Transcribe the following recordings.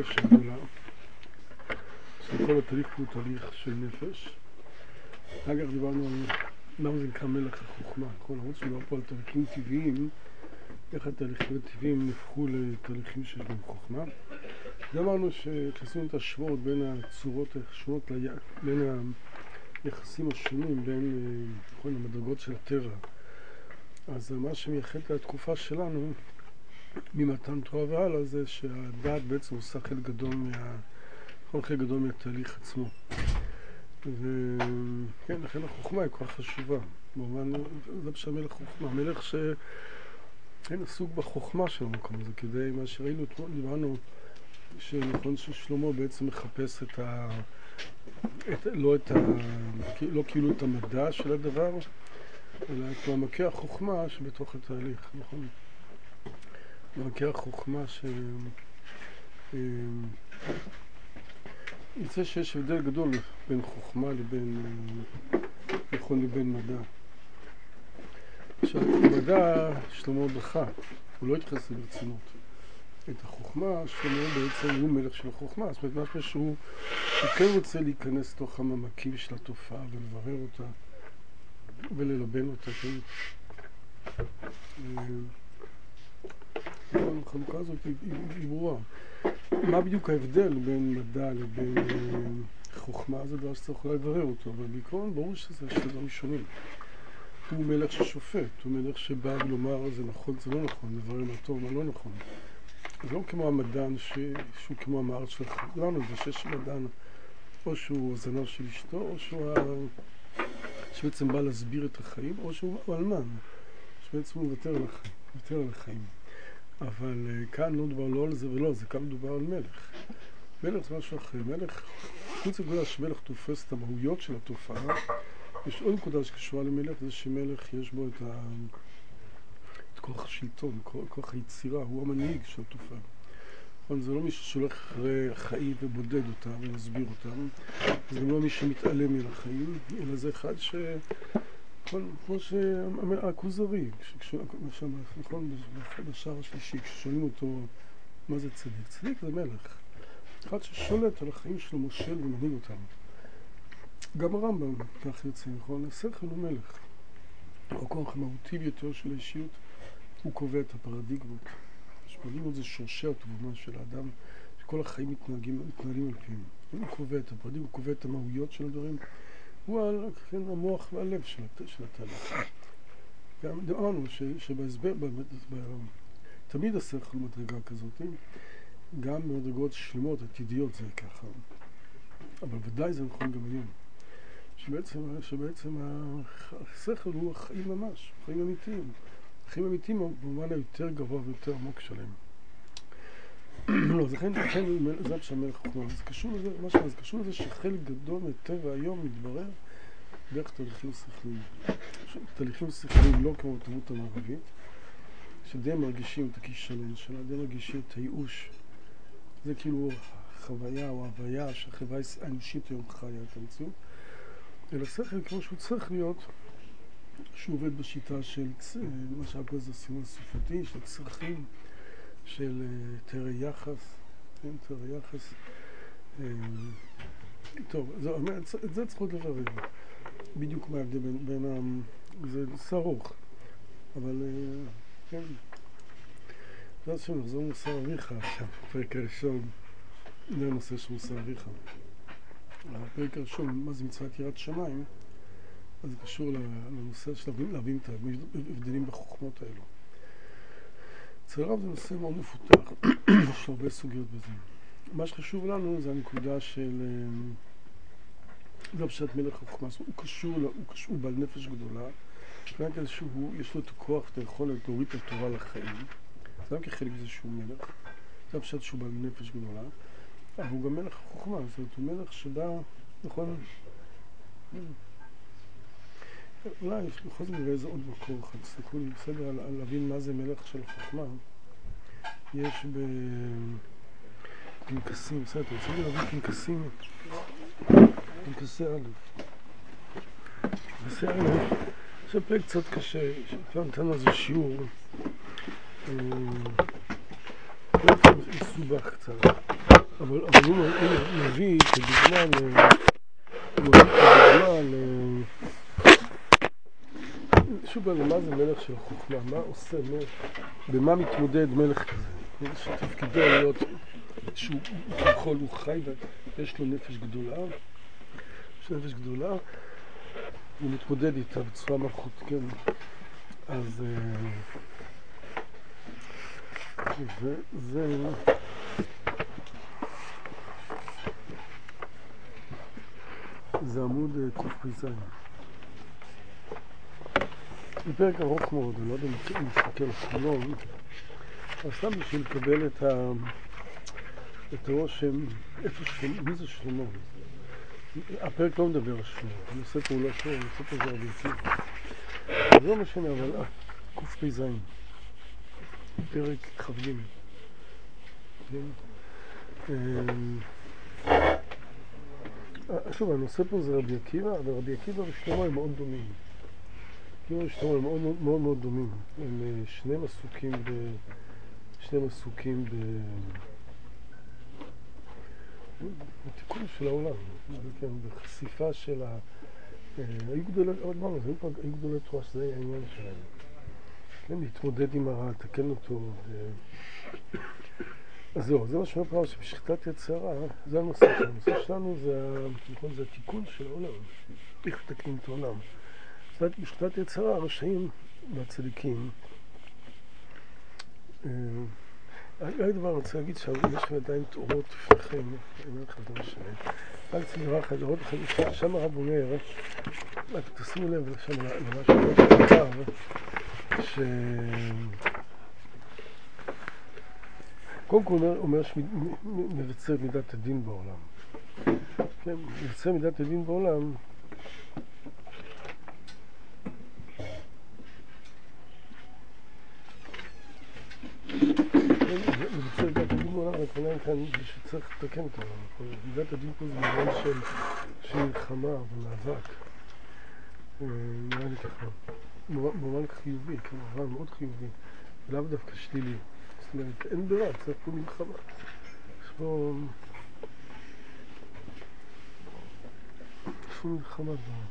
נפש גדולה. כל התהליך הוא תהליך של נפש. אגב, דיברנו על למה זה נקרא מלך החוכמה. נכון, למרות שדיבר פה על תהליכים טבעיים, איך התהליכים הטבעיים נפחו לתהליכים שיש בהם חוכמה. אמרנו שעשינו את השוואות בין הצורות השונות, בין היחסים השונים, בין נכון, המדרגות של הטבע. אז מה שמייחד לתקופה שלנו, ממתן תורה והלאה, זה שהדעת בעצם עושה חלק גדול מהתהליך עצמו. וכן, לכן החוכמה היא כבר חשובה. במובן, זה פשוט מלך חוכמה. המלך שאין עסוק בחוכמה של המקום הזה, כדי מה שראינו אתמול, דיברנו שנכון ששלמה בעצם מחפש לא כאילו את המדע של הדבר, אלא את מעמקי החוכמה שבתוך התהליך, נכון? מעמקי החוכמה יוצא שיש הבדל גדול בין חוכמה לבין מדע. עכשיו, מדע שלמה דחה, הוא לא התייחס ברצינות. את החוכמה, שלמה בעצם הוא מלך של החוכמה, זאת אומרת משהו שהוא כן רוצה להיכנס לתוך המעמקים של התופעה ולברר אותה וללבן אותה. החלוקה הזאת היא ברורה. מה בדיוק ההבדל בין מדע לבין חוכמה? זה דבר שצריך אולי לברר אותו, אבל בעיקרון ברור שזה שני דברים שונים. הוא מלך ששופט, הוא מלך שבא לומר זה נכון, זה לא נכון, לברר מה טוב, מה לא נכון. זה לא כמו המדען שהוא כמו המערכת של חלנו, זה שיש מדען או שהוא הזנב של אשתו, או שהוא שבעצם בא להסביר את החיים, או שהוא אלמן, שבעצם הוא מוותר על החיים. אבל כאן לא מדובר לא על זה ולא, זה כאן מדובר על מלך. מלך זה משהו אחר. מלך, חוץ נקודה שמלך תופס את המהויות של התופעה, יש עוד נקודה שקשורה למלך, זה שמלך יש בו את כוח השלטון, כוח היצירה, הוא המנהיג של התופעה. זה לא מישהו שהולך אחרי החיים ובודד אותם ומסביר אותם, זה גם לא מי שמתעלם מן החיים, אלא זה אחד כמו שהכוזרי, נכון, בשער השלישי, כששואלים אותו מה זה צדיק? צדיק זה מלך. אחד ששולט על החיים שלו, מושל ומנהיג אותם. גם הרמב"ם כך יוצא, נכון? השכל הוא מלך. הכוח המהותי ביותר של האישיות, הוא קובע את הפרדיגמות. הפרדיגמות זה שורשי התבונה של האדם, שכל החיים מתנהלים על פיהם. הוא קובע את הפרדיגמות, הוא קובע את המהויות של הדברים. הוא המוח והלב של התהליך. גם אמרנו שבהסבר, תמיד השכל הוא מדרגה כזאת, גם במדרגות שלמות, עתידיות זה ככה. אבל ודאי זה נכון גם היום. שבעצם השכל הוא החיים ממש, חיים אמיתיים. חיים אמיתיים במובן היותר גבוה ויותר עמוק שלהם. לא, זה שהמלך חוכמה. זה קשור לזה שחלק גדול מטבע היום מתברר דרך תהליכים שכליים. תהליכים שכליים לא כמו התרבות המערבית, שדי מרגישים את הכישלון שלה, די מרגישים את הייאוש. זה כאילו החוויה או ההוויה שהחברה האנושית היום חיה את המציאות. אלא שכל כמו שהוא צריך להיות, שהוא עובד בשיטה של מה שהכל זה סימן סופתי, של צרכים, של תארי יחס, תארי יחס. טוב, את זה צריכות לברר. בדיוק מה ההבדל בין זה נושא ארוך, אבל כן. זה עכשיו נחזור מוסר אביך עכשיו, הפרק הראשון, זה הנושא של מוסר אביך. הפרק הראשון, מה זה מצוות יראת שמיים, אז זה קשור לנושא של להבין את ההבדלים בחוכמות האלו. אצל הרב זה נושא מאוד מפותח, יש הרבה סוגיות בזה. מה שחשוב לנו זה הנקודה של זה פשט מלך החוכמה, הוא בעל נפש גדולה, מבחינת איזשהו, יש לו את הכוח, את היכולת להוריד את התורה לחיים, זה גם כחלק איזשהו מלך, זה פשט שהוא בעל נפש גדולה, אבל הוא גם מלך החוכמה, זאת אומרת, הוא מלך שבא, נכון, אולי בכל זאת נראה איזה עוד מקור אחד, תסתכלו לי בסדר על להבין מה זה מלך של חוכמה. יש בפנקסים, בסדר, אתה רוצה להבין פנקסים, פנקסי א'. פנקסי א', זה פרק קצת קשה, שפעם נתנו איזה שיעור, פרק מסובך קצת. אבל הוא מביא כדוגמה שוב, מה זה מלך של חוכמה? מה עושה מלך? במה מתמודד מלך כזה? שתפקידו להיות שהוא ככל הוא חי ויש לו נפש גדולה, הוא מתמודד איתה בצורה מלכות, כן. אז זה עמוד קפ"ז. זה פרק ארוך מאוד, אני לא יודע אם נסתכל על חלום, אבל סתם בשביל לקבל את הרושם, איפה שלמה, מי זה שלמה? הפרק לא מדבר על שלמה, אני עושה פה לא שלמה, אני עושה פה זה רבי עקיבא. זה לא משנה, אבל קפ"ז, פרק כ"ג. שוב, הנושא פה זה רבי עקיבא, אבל רבי עקיבא ושלמה הם מאוד דומים. עקיבא ושלמה הם מאוד מאוד דומים. הם שניהם עסוקים בתיקון של העולם, בחשיפה של היו גדולי תורה שזה היה העניין שלהם. כן, להתמודד עם הרע, לתקן אותו. אז זהו, זה מה שאומר פעם, שבשחיטת יצר הרע, זה הנושא שלנו. הנושא שלנו זה התיקון של העולם. איך לתקנים את העולם. בשחיטת יצר הרע, הרשעים והצדיקים. היה דבר, אני רוצה להגיד שיש לכם עדיין תאורות לפניכם, אני אומר לך, זה משנה. רק צריך דבר אחד, לראות לכם, שם הרב אומר, רק תשימו לב שם למשהו כתב, קודם כל אומר שמבצע מידת הדין בעולם. כן, מבצע מידת הדין בעולם, מבצע מידת הדין בעולם, הכוונה כאן שצריך לתקן את העולם. מידת הדין פה זה מידת של מלחמה ומאבק. נראה לי ככה. במובן חיובי, כמובן מאוד חיובי. לאו דווקא שלילי. זאת אומרת, אין ברירה, צריך פה מלחמה. יש פה מלחמה כבר.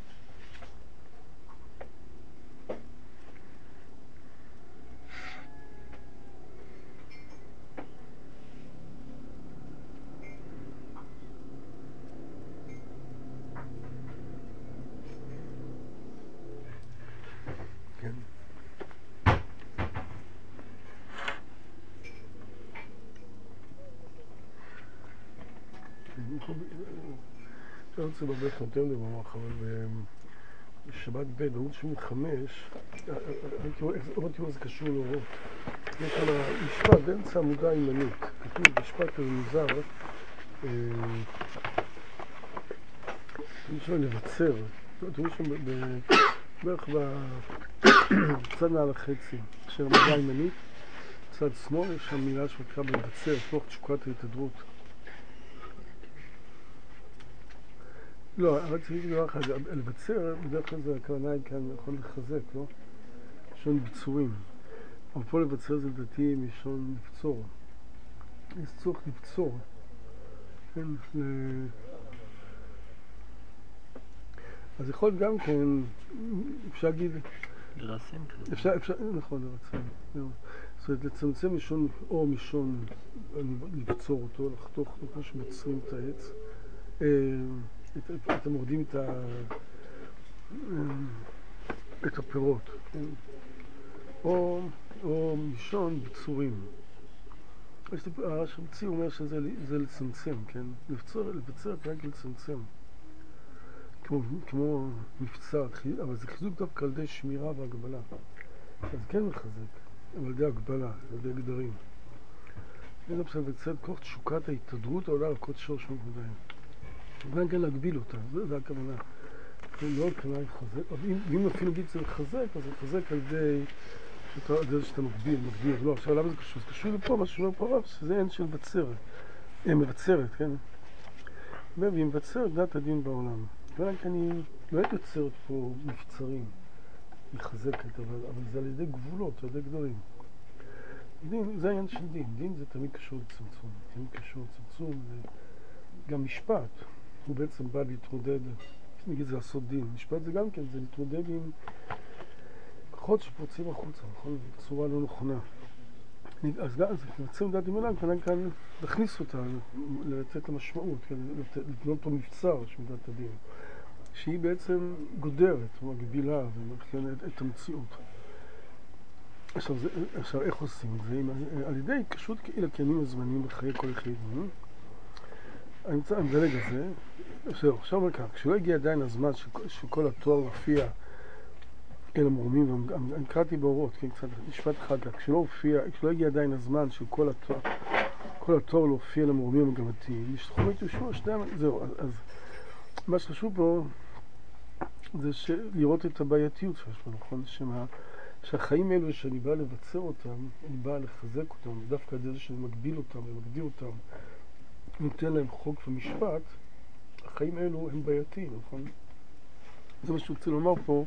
אני רוצה לברך יותר במוח, אבל בשבת ב' בעמוד 75, אמרתי מה זה קשור לאורות. יש שם משפט באמצע עמודה הימנית, כתוב משפט כזה מוזר, יש שם לבצר, תראו שם בערך בצד מעל החצי של עמודה הימנית, בצד שמאל יש שם מילה שמקרא בלבצר, תוך תשוקת ההתהדרות. לא, רק צריך דבר אחד, לבצר, בדרך כלל זה הכוונה היא כאן יכול לחזק, לא? לשון בצורים. אבל פה לבצר זה לדעתי משון לבצור. יש צורך לבצור. כן, אז יכול להיות גם כן, אפשר להגיד... לרסם כזה. אפשר, נכון, לרסם. זאת אומרת, לצמצם משון, או משון, לבצור אותו, לחתוך, כמו שמבצרים את העץ. אתם מורדים את הפירות, כן? או משון בצורים. השמציא אומר שזה לצמצם, כן? לבצר רק לצמצם. כמו מבצע, אבל זה חיזוק דווקא על ידי שמירה והגבלה. אז כן מחזק, אבל על ידי הגבלה, על ידי גדרים. זה בסדר, לבצר את כוח תשוקת ההתהדרות העולה על קוד שורש מגודיים. ואין כאן להגביל אותה, זה הכוונה. לא הכוונה לחזק, ואם אפילו נגיד זה לחזק, אז זה לחזק על ידי שאתה מגביל. לא, עכשיו למה זה קשור? זה קשור לפה, מה שאומר פה רב, שזה אין של מבצרת. מבצרת, כן? והיא מבצרת דת הדין בעולם. ואין כאן היא לא יוצרת פה מבצרים, היא חזקת, אבל זה על ידי גבולות, על ידי גדולים. דין, זה העניין של דין. דין זה תמיד קשור לצמצום. תמיד קשור לצמצום, גם משפט. הוא בעצם בא להתמודד, נגיד זה לעשות דין. משפט זה גם כן, זה להתמודד עם כוחות שפורצים החוצה, נכון? בצורה לא נכונה. אז גם, בעצם דעת דמיונה, כאן להכניס אותה, לתת לה משמעות, לבנות פה מבצר של מידת הדין, שהיא בעצם גודרת, מגבילה ומבחינת את המציאות. עכשיו איך עושים את זה? על ידי קשרות כאילו קיימים הזמנים בחיי כל יחידים. אני מדלג על זה. עכשיו אומר כך, כשלא הגיע עדיין הזמן שכל התואר הופיע אל המרומים, אני קראתי באורות, כן, קצת משפט אחר כך, כשלא הגיע עדיין הזמן שכל התואר לא הופיע אל המרומים המגמתיים, נשתחום את יהושע, זהו, אז מה שחשוב פה זה לראות את הבעייתיות שיש פה, נכון? שהחיים האלו שאני בא לבצר אותם, אני בא לחזק אותם, דווקא על זה שאני מגביל אותם ומגדיר אותם, נותן להם חוק ומשפט, החיים האלו הם בעייתיים, נכון? זה מה שרוצה לומר פה,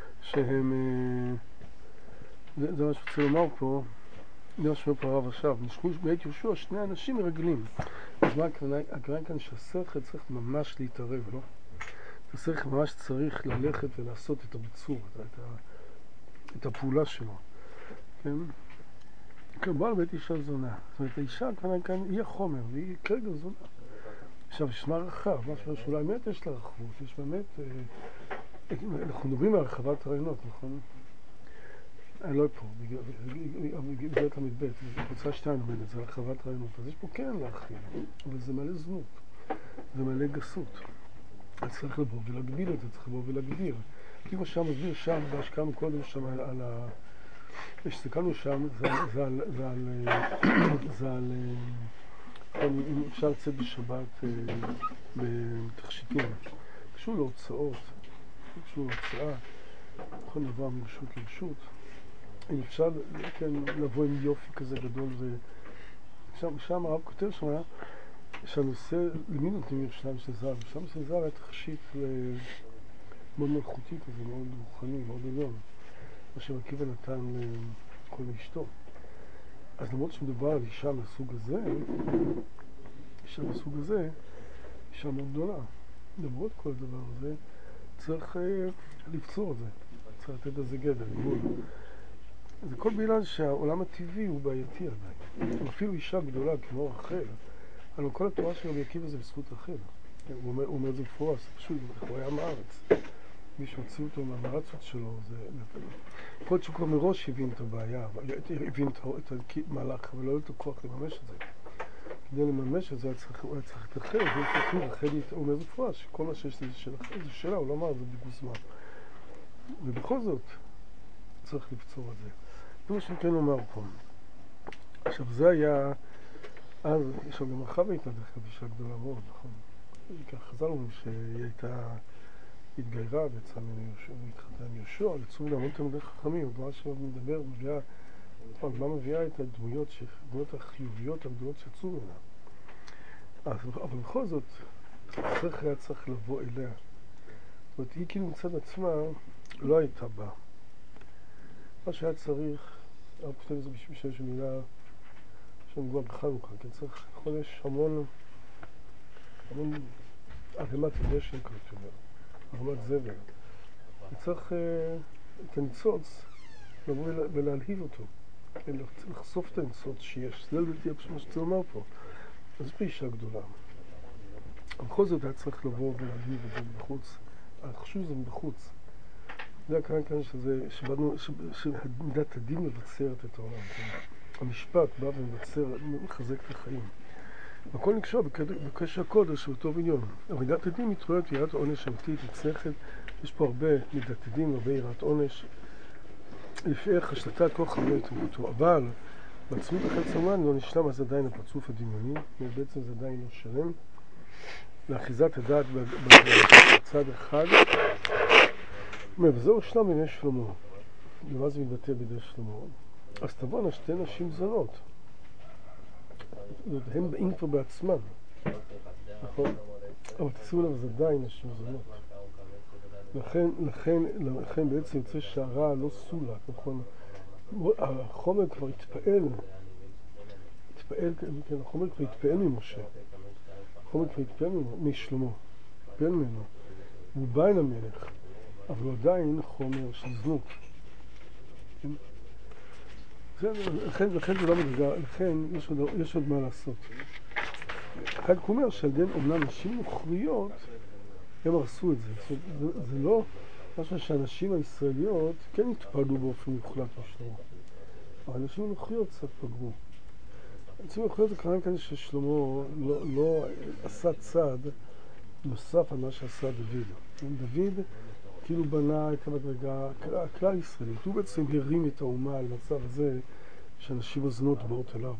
זה מה שרוצה לומר פה, זה מה שאומר פה הרב עכשיו, נשכחו בעת יהושע שני אנשים מרגלים. אז מה הכוונה כאן שהשכל צריך ממש להתערב, לא? השכל ממש צריך ללכת ולעשות את הביצור, את הפעולה שלו, כן? כמובן בית אישה זונה. זאת אומרת, האישה כאן היא החומר, והיא כרגע זונה. עכשיו, יש מה רחב, משהו שאולי באמת יש לה רחבות, יש באמת, אנחנו מדברים על הרחבת הרעיונות, נכון? אני לא פה, בגלל המדבט, קבוצה 2 עומדת, זה הרחבת הרעיונות, אז יש פה כן להרחיב, אבל זה מלא זנות, זה מלא גסות. אז צריך לבוא ולהגביל את זה, צריך לבוא ולהגדיר. כמו שם מסביר שם, והשקענו קודם שם על ה... כשסתכלנו שם, זה על... אם אפשר לצאת בשבת בתכשיטים, קשור להוצאות, קשור להוצאה, יכול לבוא מרשות לרשות. אם אפשר לבוא עם יופי כזה גדול, ושם הרב כותב שם, שהנושא, למי נותנים ירושלים של זהב? ירושלים של זהב היה תכשיט מאוד מלכותי כזה, מאוד רוחני, מאוד עליון, מה שעקיבא נתן לכל אשתו. אז למרות שמדובר על אישה מהסוג הזה, אישה מהסוג הזה, אישה מאוד גדולה. למרות כל הדבר הזה, צריך לפצור את זה, צריך לתת לזה גדר, גבול. זה כל בגלל שהעולם הטבעי הוא בעייתי עדיין. אפילו אישה גדולה כמו רחל, אבל כל התורה של רבי עקיבא זה בזכות רחל. הוא אומר זה מפורש, זה פשוט, הוא היה מארץ. מי שהוציא אותו מהמארצות שלו, זה... יכול להיות שהוא כבר מראש הבין את הבעיה, הבין את המהלך, אבל לא היה את הכוח לממש את זה. כדי לממש את זה, הוא היה צריך את רחל, רחל אומר זה מפורש, כל מה שיש לזה של רחל זה שלה, הוא לא אמר, זה בגוזמה. ובכל זאת, צריך לפצור את זה. זה מה שכן אומר פה. עכשיו, זה היה... אז יש גם רחב הייתה דרך כלל אישה גדולה מאוד, נכון? כך חזרנו שהיא הייתה התגיירה ויצאה והתחתנה עם יהושע, יצאו להמון תלמידי חכמים, הדבר שמדבר, מה מביאה את הדמויות החיוביות הגדולות שיצאו ממנה. אבל בכל זאת, היה צריך לבוא אליה. זאת אומרת, היא כאילו מצד עצמה לא הייתה בה. מה שהיה צריך, הרב כותב את זה בשביל שיש מילה שנגוע בחנוכה, כי צריך חודש המון ערימת דשן כזה, ערימת זבל. וצריך את הניצוץ לבוא ולהלהיב אותו, לחשוף את הניצוץ שיש. זה לדעתי מה שצריך לומר פה. אז יש פה אישה גדולה. בכל זאת היה צריך לבוא ולהלהיב את זה בחוץ. חשוב שזה מבחוץ. זה הכוונה כאן שמידת הדין מבצרת את העולם. המשפט בא ומבצר, מחזק את החיים. הכל נקשר בקשר הקודש שהוא טוב עליון. אבל מידת הדין מתחוללת יראת עונש אמיתית, מצלחת. יש פה הרבה מידת הדין, הרבה יראת עונש. לפי איך השלטה כל חבר התרבותו. אבל בעצמות החץ המן לא נשלם, אז עדיין הפרצוף הדמיוני. בעצם זה עדיין לא שלם. לאחיזת הדעת בצד אחד. וזהו שלם בימי שלמה. ומה זה מתבטא בידי שלמה? אז תבואנה שתי נשים זונות. הם באים כבר בעצמם. נכון? אבל תשימו לב, זה עדיין נשים זונות. לכן בעצם יוצא שהרע לא סולק, נכון? החומר כבר התפעל התפעל, כן, החומר כבר התפעל ממשה. החומר כבר התפעל משלמה, התפעל ממנו. הוא בא אל המלך, אבל הוא עדיין חומר של זנות. לכן זה לא מדרגה, לכן יש עוד מה לעשות. אחד אומר שעל דין אומנם נשים נוכריות, הם הרסו את זה. זה לא משהו שהנשים הישראליות כן התפעלו באופן מוחלט משלמה. אבל נשים נוכריות קצת פגעו. נשים נוכריות זה קרה כאן ששלמה לא עשה צעד נוסף על מה שעשה דוד. דוד כאילו בנה את המדרגה הכלל ישראלית. הוא בעצם הרים את האומה על מצב הזה שאנשים הזנות באות אליו.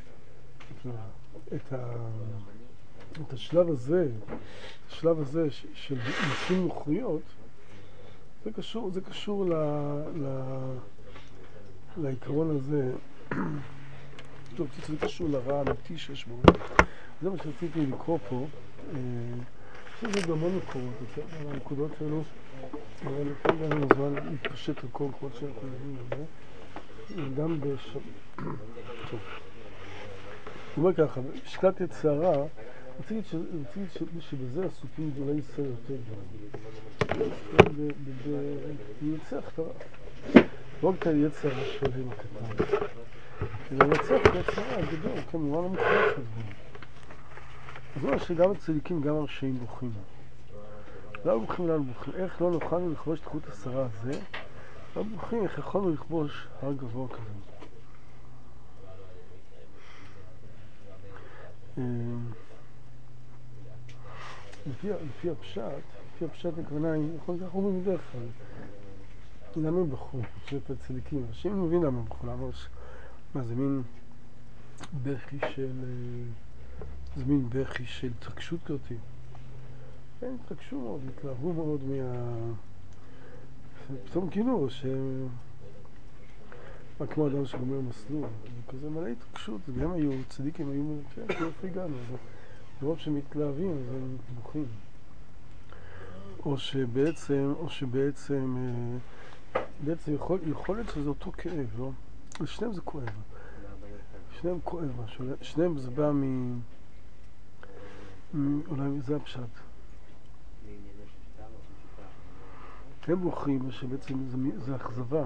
את השלב הזה של נשים נוכריות, זה קשור לעיקרון הזה. טוב, זה קשור לרע האמיתי שיש בו. זה מה שרציתי לקרוא פה. יש לזה בהמון מקורות, הנקודות האלו, אבל לפעמים גם לנו זמן להתפשט על כל קורות שאנחנו יודעים על זה. גם טוב. הוא אומר ככה, בשקלת יצרה, רציתי שבזה עסוקים גדולי ישראל יותר גדולים. לנצח את הרע. לא רק היצר השלם הקטן. לנצח את היצרה הגדול, כמובן המוחלט של זה. אז אומר שגם הצדיקים, גם הרשעים בוכים. לא בוכים, לא בוכים. איך לא נוכלנו לכבוש את חוט השרה הזה? לא בוכים, איך יכולנו לכבוש הר גבוה כזה. לפי הפשט הכוונה היא, יכול להיות, אנחנו אומרים בדרך כלל. למה הם בחרו? שאת הצדיקים. אנשים מבין למה הם בחרו. מה זה מין בכי של התרגשות כזאתי. הם התרגשו מאוד, התלהבו מאוד פתאום כאילו כמו אדם שגומר מסלול. זה כזה מלא התרגשות. גם היו צדיקים, היו איפה הגענו. לרוב שמתלהבים, אז הם בוכים. או שבעצם יכול להיות שזה אותו כאב, לא? לשניהם זה כואב. שניהם כואב משהו. שניהם זה בא אולי זה הפשט. הם בוכים שבעצם זה אכזבה.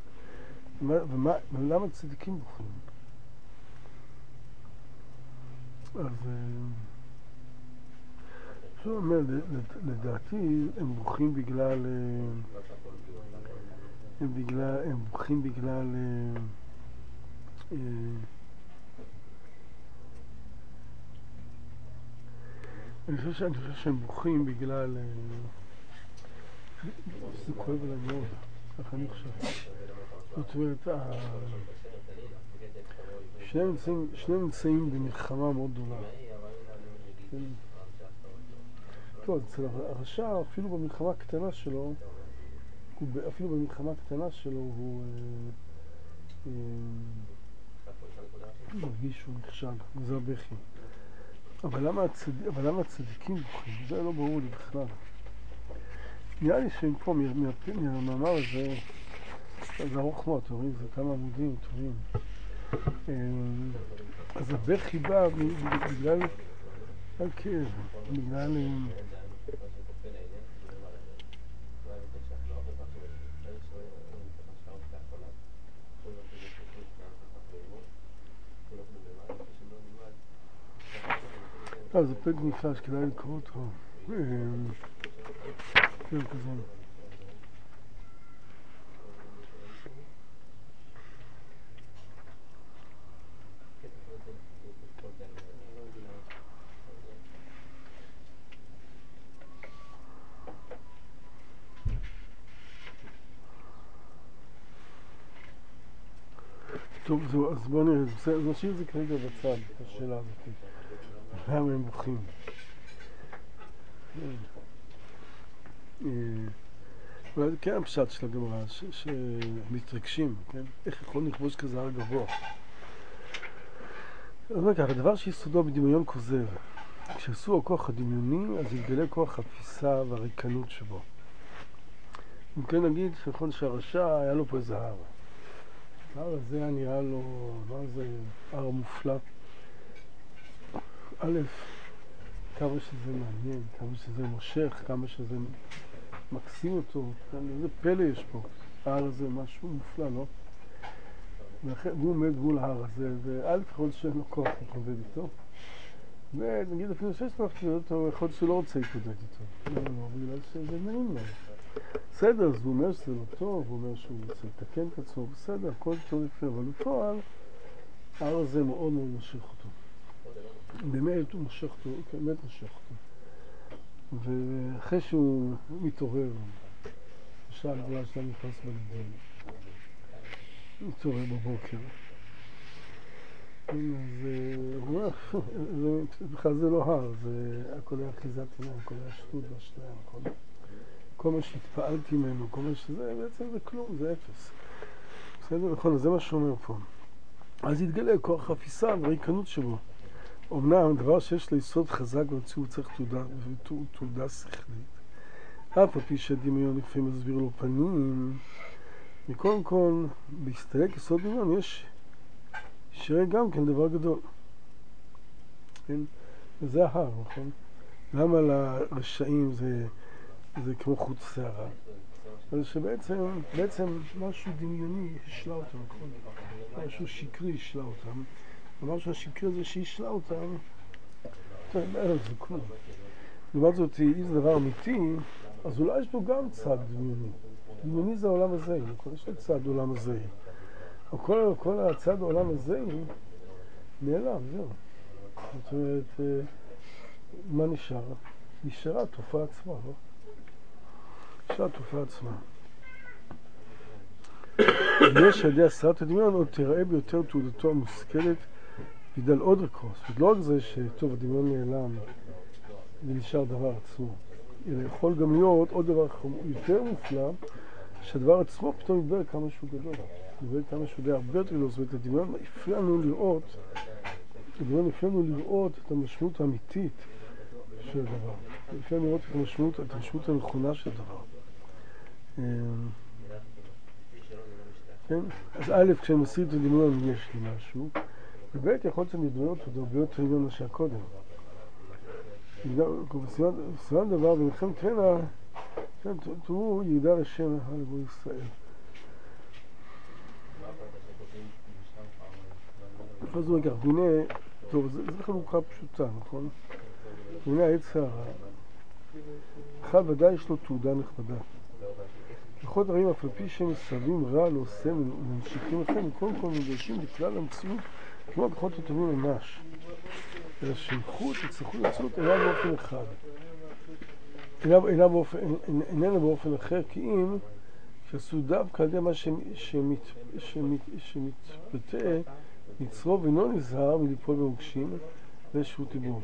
ולמה צדיקים בוכים? אז שהוא אומר, לדעתי הם בוכים בגלל אני חושב שהם בוכים בגלל זה כואב עליהם מאוד, ככה אני חושב. זאת אומרת, שניהם נמצאים במלחמה מאוד גדולה. טוב, אצל הרשע, אפילו במלחמה הקטנה שלו, הוא מרגיש שהוא נכשל, וזה הבכי. אבל למה הצדיקים בוכים? זה לא ברור לי בכלל. נראה לי שהם פה, מהמאמר הזה, זה ארוך מאוד, תורים, זה כמה עמודים טובים. אז הבכי בא בגלל כאב, בגלל זה פרק נפלא שכדאי לקרוא אותו. פרק כזה. טוב, אז בואו נראה, אז נשאיר את זה כרגע בצד, את השאלה הזאת. למה הם בוכים? אולי זה כן הפשט של הגמרא, שמתרגשים, כן? איך יכול לכבוש כזה הר גבוה? אז אומר ככה, הדבר שיסודו בדמיון כוזב, כשעשו הכוח הדמיוני, אז יתגלה כוח התפיסה והריקנות שבו. אם כן נגיד, נכון שהרשע היה לו פה איזה הר. ההר הזה היה נראה לו, מה זה הר מופלא, א', כמה שזה מעניין, כמה שזה מושך, כמה שזה מקסים אותו, איזה פלא יש פה. ההר הזה משהו מופלא, לא? והוא עומד מול ההר הזה, וא' יכול שאין לו כוח להתמודד איתו, ונגיד אפילו שיש לו להתמודד איתו, יכול שהוא לא רוצה להתמודד איתו. לא, בגלל שזה נעים לו. בסדר, אז הוא אומר שזה לא טוב, הוא אומר שהוא רוצה לתקן את עצמו, בסדר, הכל טוב יפה, אבל בפועל, ההר הזה מאוד מאוד מושך אותו. באמת הוא מושך אותו, הוא באמת מושך אותו. ואחרי שהוא מתעורר, בשעה הגדולה שלה נכנס בלידון, מתעורר בבוקר. אז הוא אומר, בכלל זה לא הר, זה הכל היה אחיזת עיניים, הכל היה שטות בשניים, כל מה שהתפעלתי ממנו, כל מה שזה, בעצם זה כלום, זה אפס. בסדר, נכון, זה מה שאומר פה. אז יתגלה כוח חפיסה וריקנות שבו. אמנם דבר שיש לו יסוד חזק במציאות צריך תעודה שכלית. אף על פי שהדמיון לפעמים מסביר לו פנים, מכל כל, בהסתלק יסוד דמיון יש שירי גם כן דבר גדול. כן? וזה ההר, נכון? למה לרשעים זה כמו חוט שערה? אז שבעצם משהו דמיוני השלה אותם, נכון? משהו שקרי השלה אותם. משהו השקרי הזה שהשלה אותם, זה כלום. לעומת זאת, אם זה דבר אמיתי, אז אולי יש פה גם צד דמיוני. דמיוני זה העולם הזה, יש לו צד עולם הזה. כל הצד העולם הזה נעלם, זהו. זאת אומרת, מה נשאר? נשארה התופעה עצמה, לא? נשארה התופעה עצמה. יש על ידי הסרת הדמיון עוד תראה ביותר תעודתו המושכלת בגלל עוד רקוס. ולא רק זה שטוב, הדמיון נעלם ונשאר דבר עצמו. אלא יכול גם להיות עוד דבר יותר מופלא, שהדבר עצמו פתאום ידבר כמה שהוא גדול. ידבר כמה שהוא די הרבה יותר גדול. זאת אומרת, הדמיון הפריע לנו לראות את המשמעות האמיתית של הדבר. הפריע לנו לראות את המשמעות הנכונה של הדבר. כן? אז א', כשאני מסיר את הדמיון יש לי משהו, וב' יכול להיות שאני מדבר אותו הרבה יותר עליון מה שהיה קודם. בסימן דבר, ולכם תהנה, תראו ידע לשם לבוא ישראל. אז הוא רגע, והנה, טוב, זה חלוקה פשוטה, נכון? והנה העץ הרע. אחד ודאי יש לו תעודה נכבדה. בכל דברים, אף על פי שהם מסרבים רע לעושה וממשיכים לכם, קודם כל נדרשים בכלל המציאות, כמו בכלל תטובים ממש. אלא שייכות יצטרכו למציאות אינה באופן אחד. איננה באופן אחר, כי אם שעשו דווקא על ידי מה שמתבטא, נצרוב אינו נזהר מליפול במוקשים ושרות דיבור.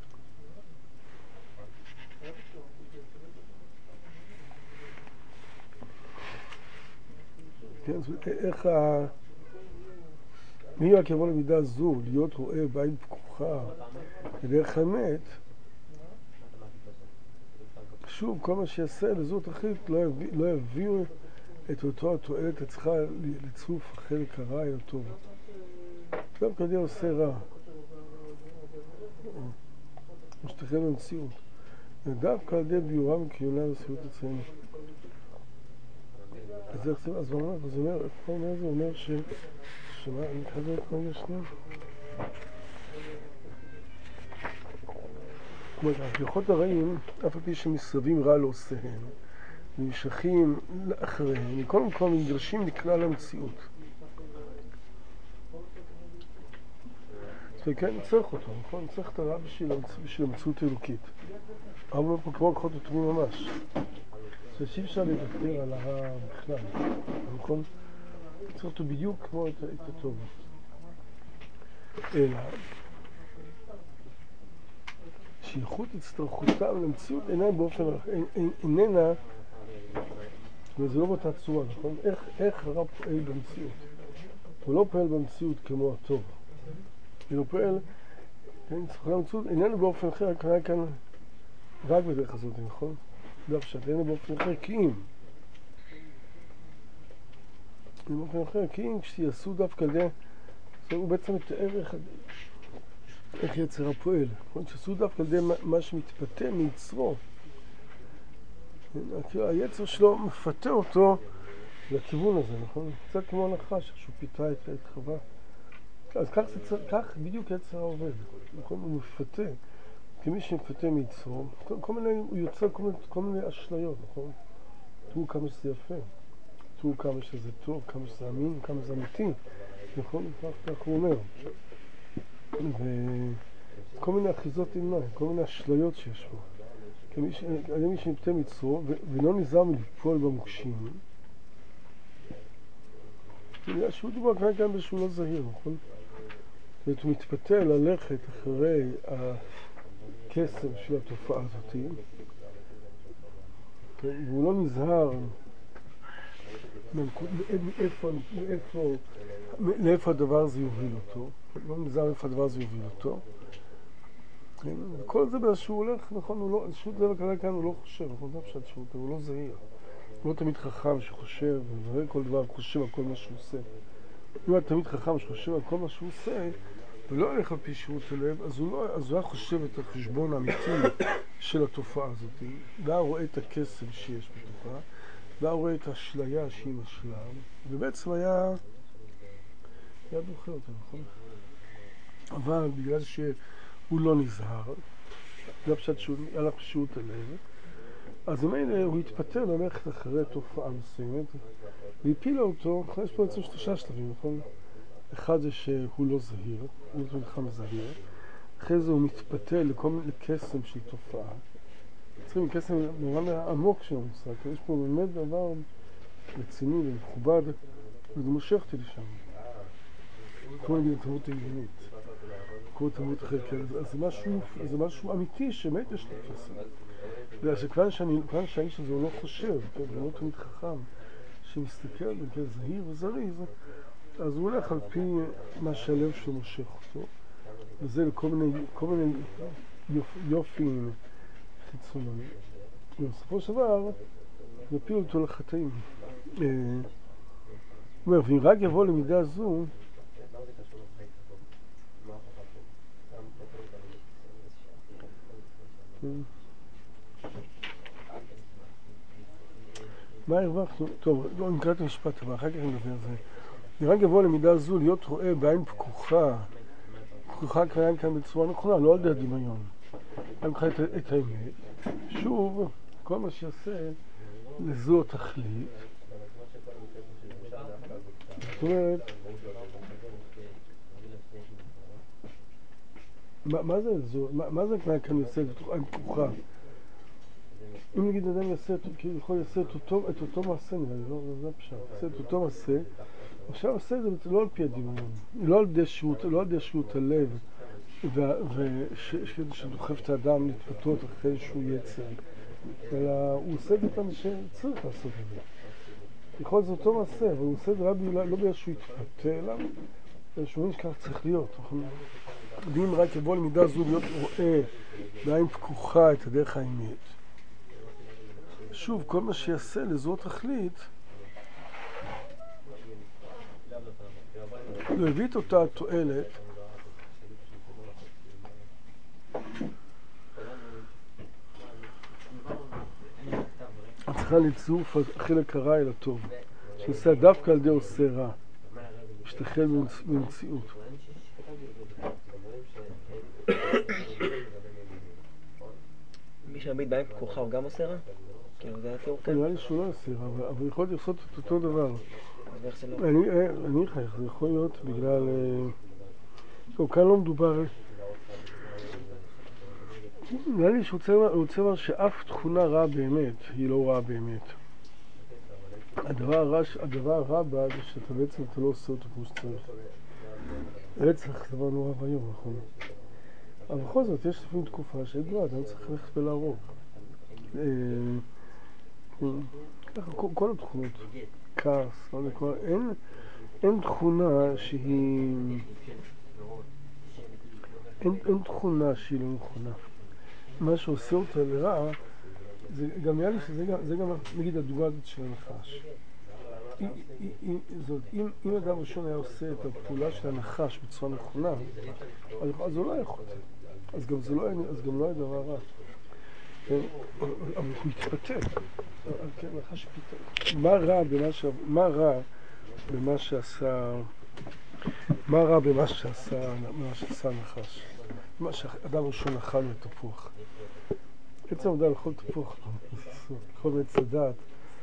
כן, איך מי רק יבוא למידה זו, להיות רואה בעין פקוחה כדרך האמת, שוב, כל מה שיעשה לזאת אחית לא יביאו את אותו התועלת הצריכה לצרוף החלק הרע אל הטוב. גם כדי עושה רע. משתחרר במציאות. ודווקא על ידי ביורה וקיונה וסיעות אצלנו. אז הוא אומר, שמה, אני חייב את כל השנייה. זאת אומרת, ההשגחות הרעים, אף על פי שמסרבים רע לעושיהם, נמשכים לאחריהם, מכל מקום נדרשים לכלל המציאות. וכן, צריך אותו, נכון? צריך את הרע בשביל המציאות האלוקית. אבל פה כמו כוחות הטובים ממש. זה שאי אפשר לדבר על הרע בכלל, נכון? צריך אותו בדיוק כמו את הטוב. אלא שייכות הצטרכותם למציאות איננה באופן איננה, וזה לא באותה צורה, נכון? איך הרע פועל במציאות? הוא לא פועל במציאות כמו הטוב. הוא פועל, הצטרכותם למציאות איננה באופן אחר, קרה כאן רק בדרך הזאת, נכון? דווקא איננה באופן אחר, כי אם. באופן אחר, כי אם כשתייסו דווקא זה, הוא בעצם מתאר איך איך יצר הפועל, נכון? שעשו דווקא על ידי מה שמתפתה מיצרו. היצר שלו מפתה אותו לכיוון הזה, נכון? קצת כמו הנחש, שהוא פיתה את חווה. אז כך בדיוק יצר העובד, נכון? הוא מפתה, כמי שמפתה מיצרו, הוא יוצר כל מיני אשליות, נכון? תראו כמה שזה יפה, תראו כמה שזה טוב, כמה שזה אמין, כמה שזה אמיתי, נכון? כך הוא אומר. וכל מיני אחיזות עיניים, כל מיני אשליות שיש בו. היה מי שמפתה מיצרו ולא נזהר מליפול במוקשים. שהוא דובר כאן בשביל לא זהיר, נכון? זאת אומרת, הוא מתפתה ללכת אחרי הקסם של התופעה הזאת, והוא לא נזהר לאיפה הדבר הזה יוביל אותו, לא נזהר איפה הדבר הזה יוביל אותו. וכל זה שהוא הולך, נכון, הוא לא, שו"ת לב הכלל כאן הוא לא חושב, נכון, זה פשוט שו"ת, הוא לא זהיר. הוא לא תמיד חכם שחושב, וברר כל דבר חושב על כל מה שהוא עושה. אם הוא תמיד חכם שחושב על כל מה שהוא עושה, ולא הולך על פי שירות הלב, אז הוא היה חושב את החשבון האמיתי של התופעה הזאת, והיה רואה את הקסם שיש בתוכה, והיה רואה את האשליה שהיא משלה, ובעצם היה דוחה אותה, נכון? אבל בגלל שהוא לא נזהר, זה פשוט שהוא הלך בשירות הלב, אז ממילא הוא התפטר ללכת אחרי תופעה מסוימת, והפילה אותו, יש פה בעצם 3 שלבים, נכון? אחד זה שהוא לא זהיר, הוא לא מלחם זהיר, אחרי זה הוא מתפתה לכל מיני קסם של תופעה. צריכים קסם במובן העמוק של המושג, כי יש פה באמת דבר רציני ומכובד, וזה מושך אותי לשם. כמו נגיד התרבות העיונית, כמו תרבות אחרת, אז זה משהו אמיתי שבאמת יש לו קסם. בגלל שכבר שהאיש הזה הוא לא חושב, הוא לא תמיד חכם, שמסתכל זהיר וזריז, אז הוא הולך על פי מה שהלב שלו מושך אותו, וזה לכל מיני יופים חיצוניים. ובסופו של דבר, נפיל אותו לחטאים. הוא אומר, ואם רק יבוא למידה זו, מה הרווחנו? טוב, לא נקרא את המשפט הבא, אחר כך נדבר על זה. אם רק יבוא למידה זו להיות רואה בעין פקוחה, פקוחה קריין כאן בצורה נכונה, לא על ידי הדמיון, אני מקרא את האמת. שוב, כל מה שיעשה לזו התכלית. זאת אומרת, מה זה לזו? מה זה כאן יעשה בעין פקוחה? אם נגיד אדם יעשה, כאילו יכול לעשה את אותו מעשה, נראה לי, לא, זה פשוט, יעשה את אותו מעשה, עכשיו עושה את זה לא על פי הדמיון, לא על ידי שירות הלב, שדוחף את האדם להתפתות אחרי איזשהו יצר, אלא הוא עושה את זה פעם שצריך לעשות את זה. יכול להיות זה אותו מעשה, אבל הוא עושה את זה לא בגלל שהוא יתפתה אליו, אלא שהוא מבין שכך צריך להיות. ואם רק יבוא למידה זו להיות רואה בעין פקוחה את הדרך האמת, שוב, כל מה שיעשה לזו תכלית, לא הביא את אותה התועלת, את צריכה לצרוף החלק הרע אל הטוב, שעושה דווקא על ידי עושה רע, משתחל במציאות. מי שמביט בעין פקוחה הוא גם עושה רע? כאילו זה התיאור כאן? נראה לי שהוא לא עושה רע, אבל יכול להיות לעשות את אותו דבר. אז איך זה לא? אני חייך, זה יכול להיות בגלל... כאן לא מדובר... נראה לי שהוא רוצה לומר שאף תכונה רעה באמת היא לא רעה באמת. הדבר הרע בה זה שאתה בעצם לא עושה אותו כמו שצריך. רצח זה דבר נורא ויום, נכון? אבל בכל זאת יש לפעמים תקופה שהדבר, אדם צריך ללכת ולהרוג. ככה כל התכונות, כעס, אין תכונה שהיא... אין תכונה שהיא לא נכונה. מה שעושה אותה לרע, זה גם נראה לי שזה גם, נגיד, הדוגמה הזאת של הנחש. אם אדם ראשון היה עושה את הפעולה של הנחש בצורה נכונה, אז הוא לא היה חוטא. אז גם לא היה דבר רע. אבל הוא התפתה. כן, נחש פיתה. מה רע במה שעשה הנחש? מה שאדם ראשון אכל מתפוח. עצם עמדה לאכול תפוח, לאכול מעץ הדעת,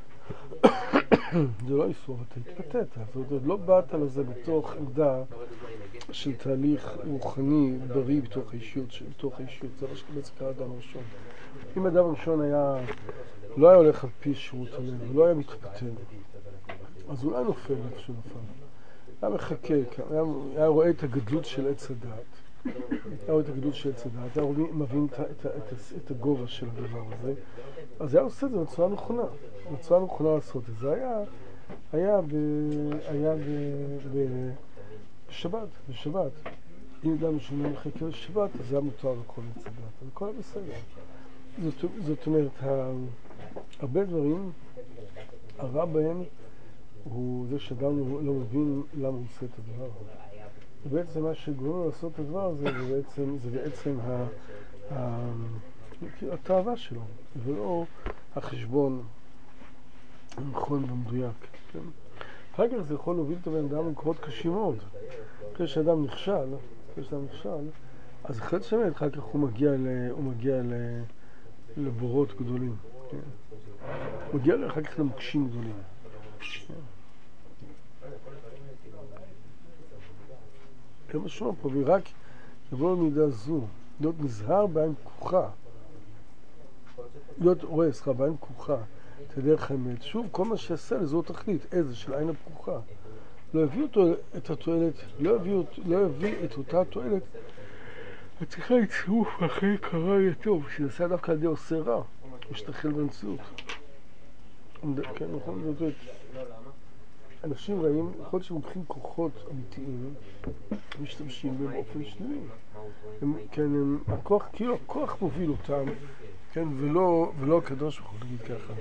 זה לא איסור, אתה התפתית. זאת אומרת, לא באת לזה בתוך עמדה של תהליך רוחני בריא בתוך האישיות. זה מה שבעצם קרה אדם ראשון. אם אדם ראשון לא היה הולך על פי שירות הלב, ולא היה מתפתל, אז אולי נופל איפה שהוא נפל. היה מחכה, היה רואה את הגדלות של עץ הדעת. היה מבין את הגובה של הדבר הזה. אז היה עושה את זה בצורה נכונה. בצורה נכונה לעשות את זה. היה בשבת. אם אדם משנה מחכה לשבת, אז זה היה מותר לכל עץ הדעת. אבל הכל היה בסדר. זאת אומרת, הרבה דברים, הרע בהם הוא זה שאדם לא מבין למה הוא עושה את הדבר הזה. ובעצם מה שגורם לעשות את הדבר הזה זה בעצם התאווה שלו, ולא החשבון הנכון ומדויק. כן? אחר כך זה יכול להוביל את הבן אדם למקומות קשים מאוד. אחרי שאדם נכשל, אז אחרי שמת, אחר כך הוא מגיע לבורות גדולים. כן? הוא מגיע אחר כך למוקשים גדולים. כן? כמה שומע פה, ורק יבוא למידה זו, להיות נזהר בעין פקוחה, להיות הורס בעין פקוחה, את הדרך האמת. שוב, כל מה שיעשה לזו תכלית, איזה של עין הפקוחה. לא יביא אותו את התועלת, לא יביא את אותה תועלת, הצליחה לצירוף אחרי קרה יהיה טוב, שיעשה דווקא על ידי עושה רע, משתחל במציאות. כן, נכון, זאת אומרת. אנשים רעים, יכול להיות שהם לוקחים כוחות אמיתיים, משתמשים בהם באופן שלילי. הכוח, כאילו הכוח מוביל אותם, כן, ולא הקדוש ברוך הוא, נגיד ככה.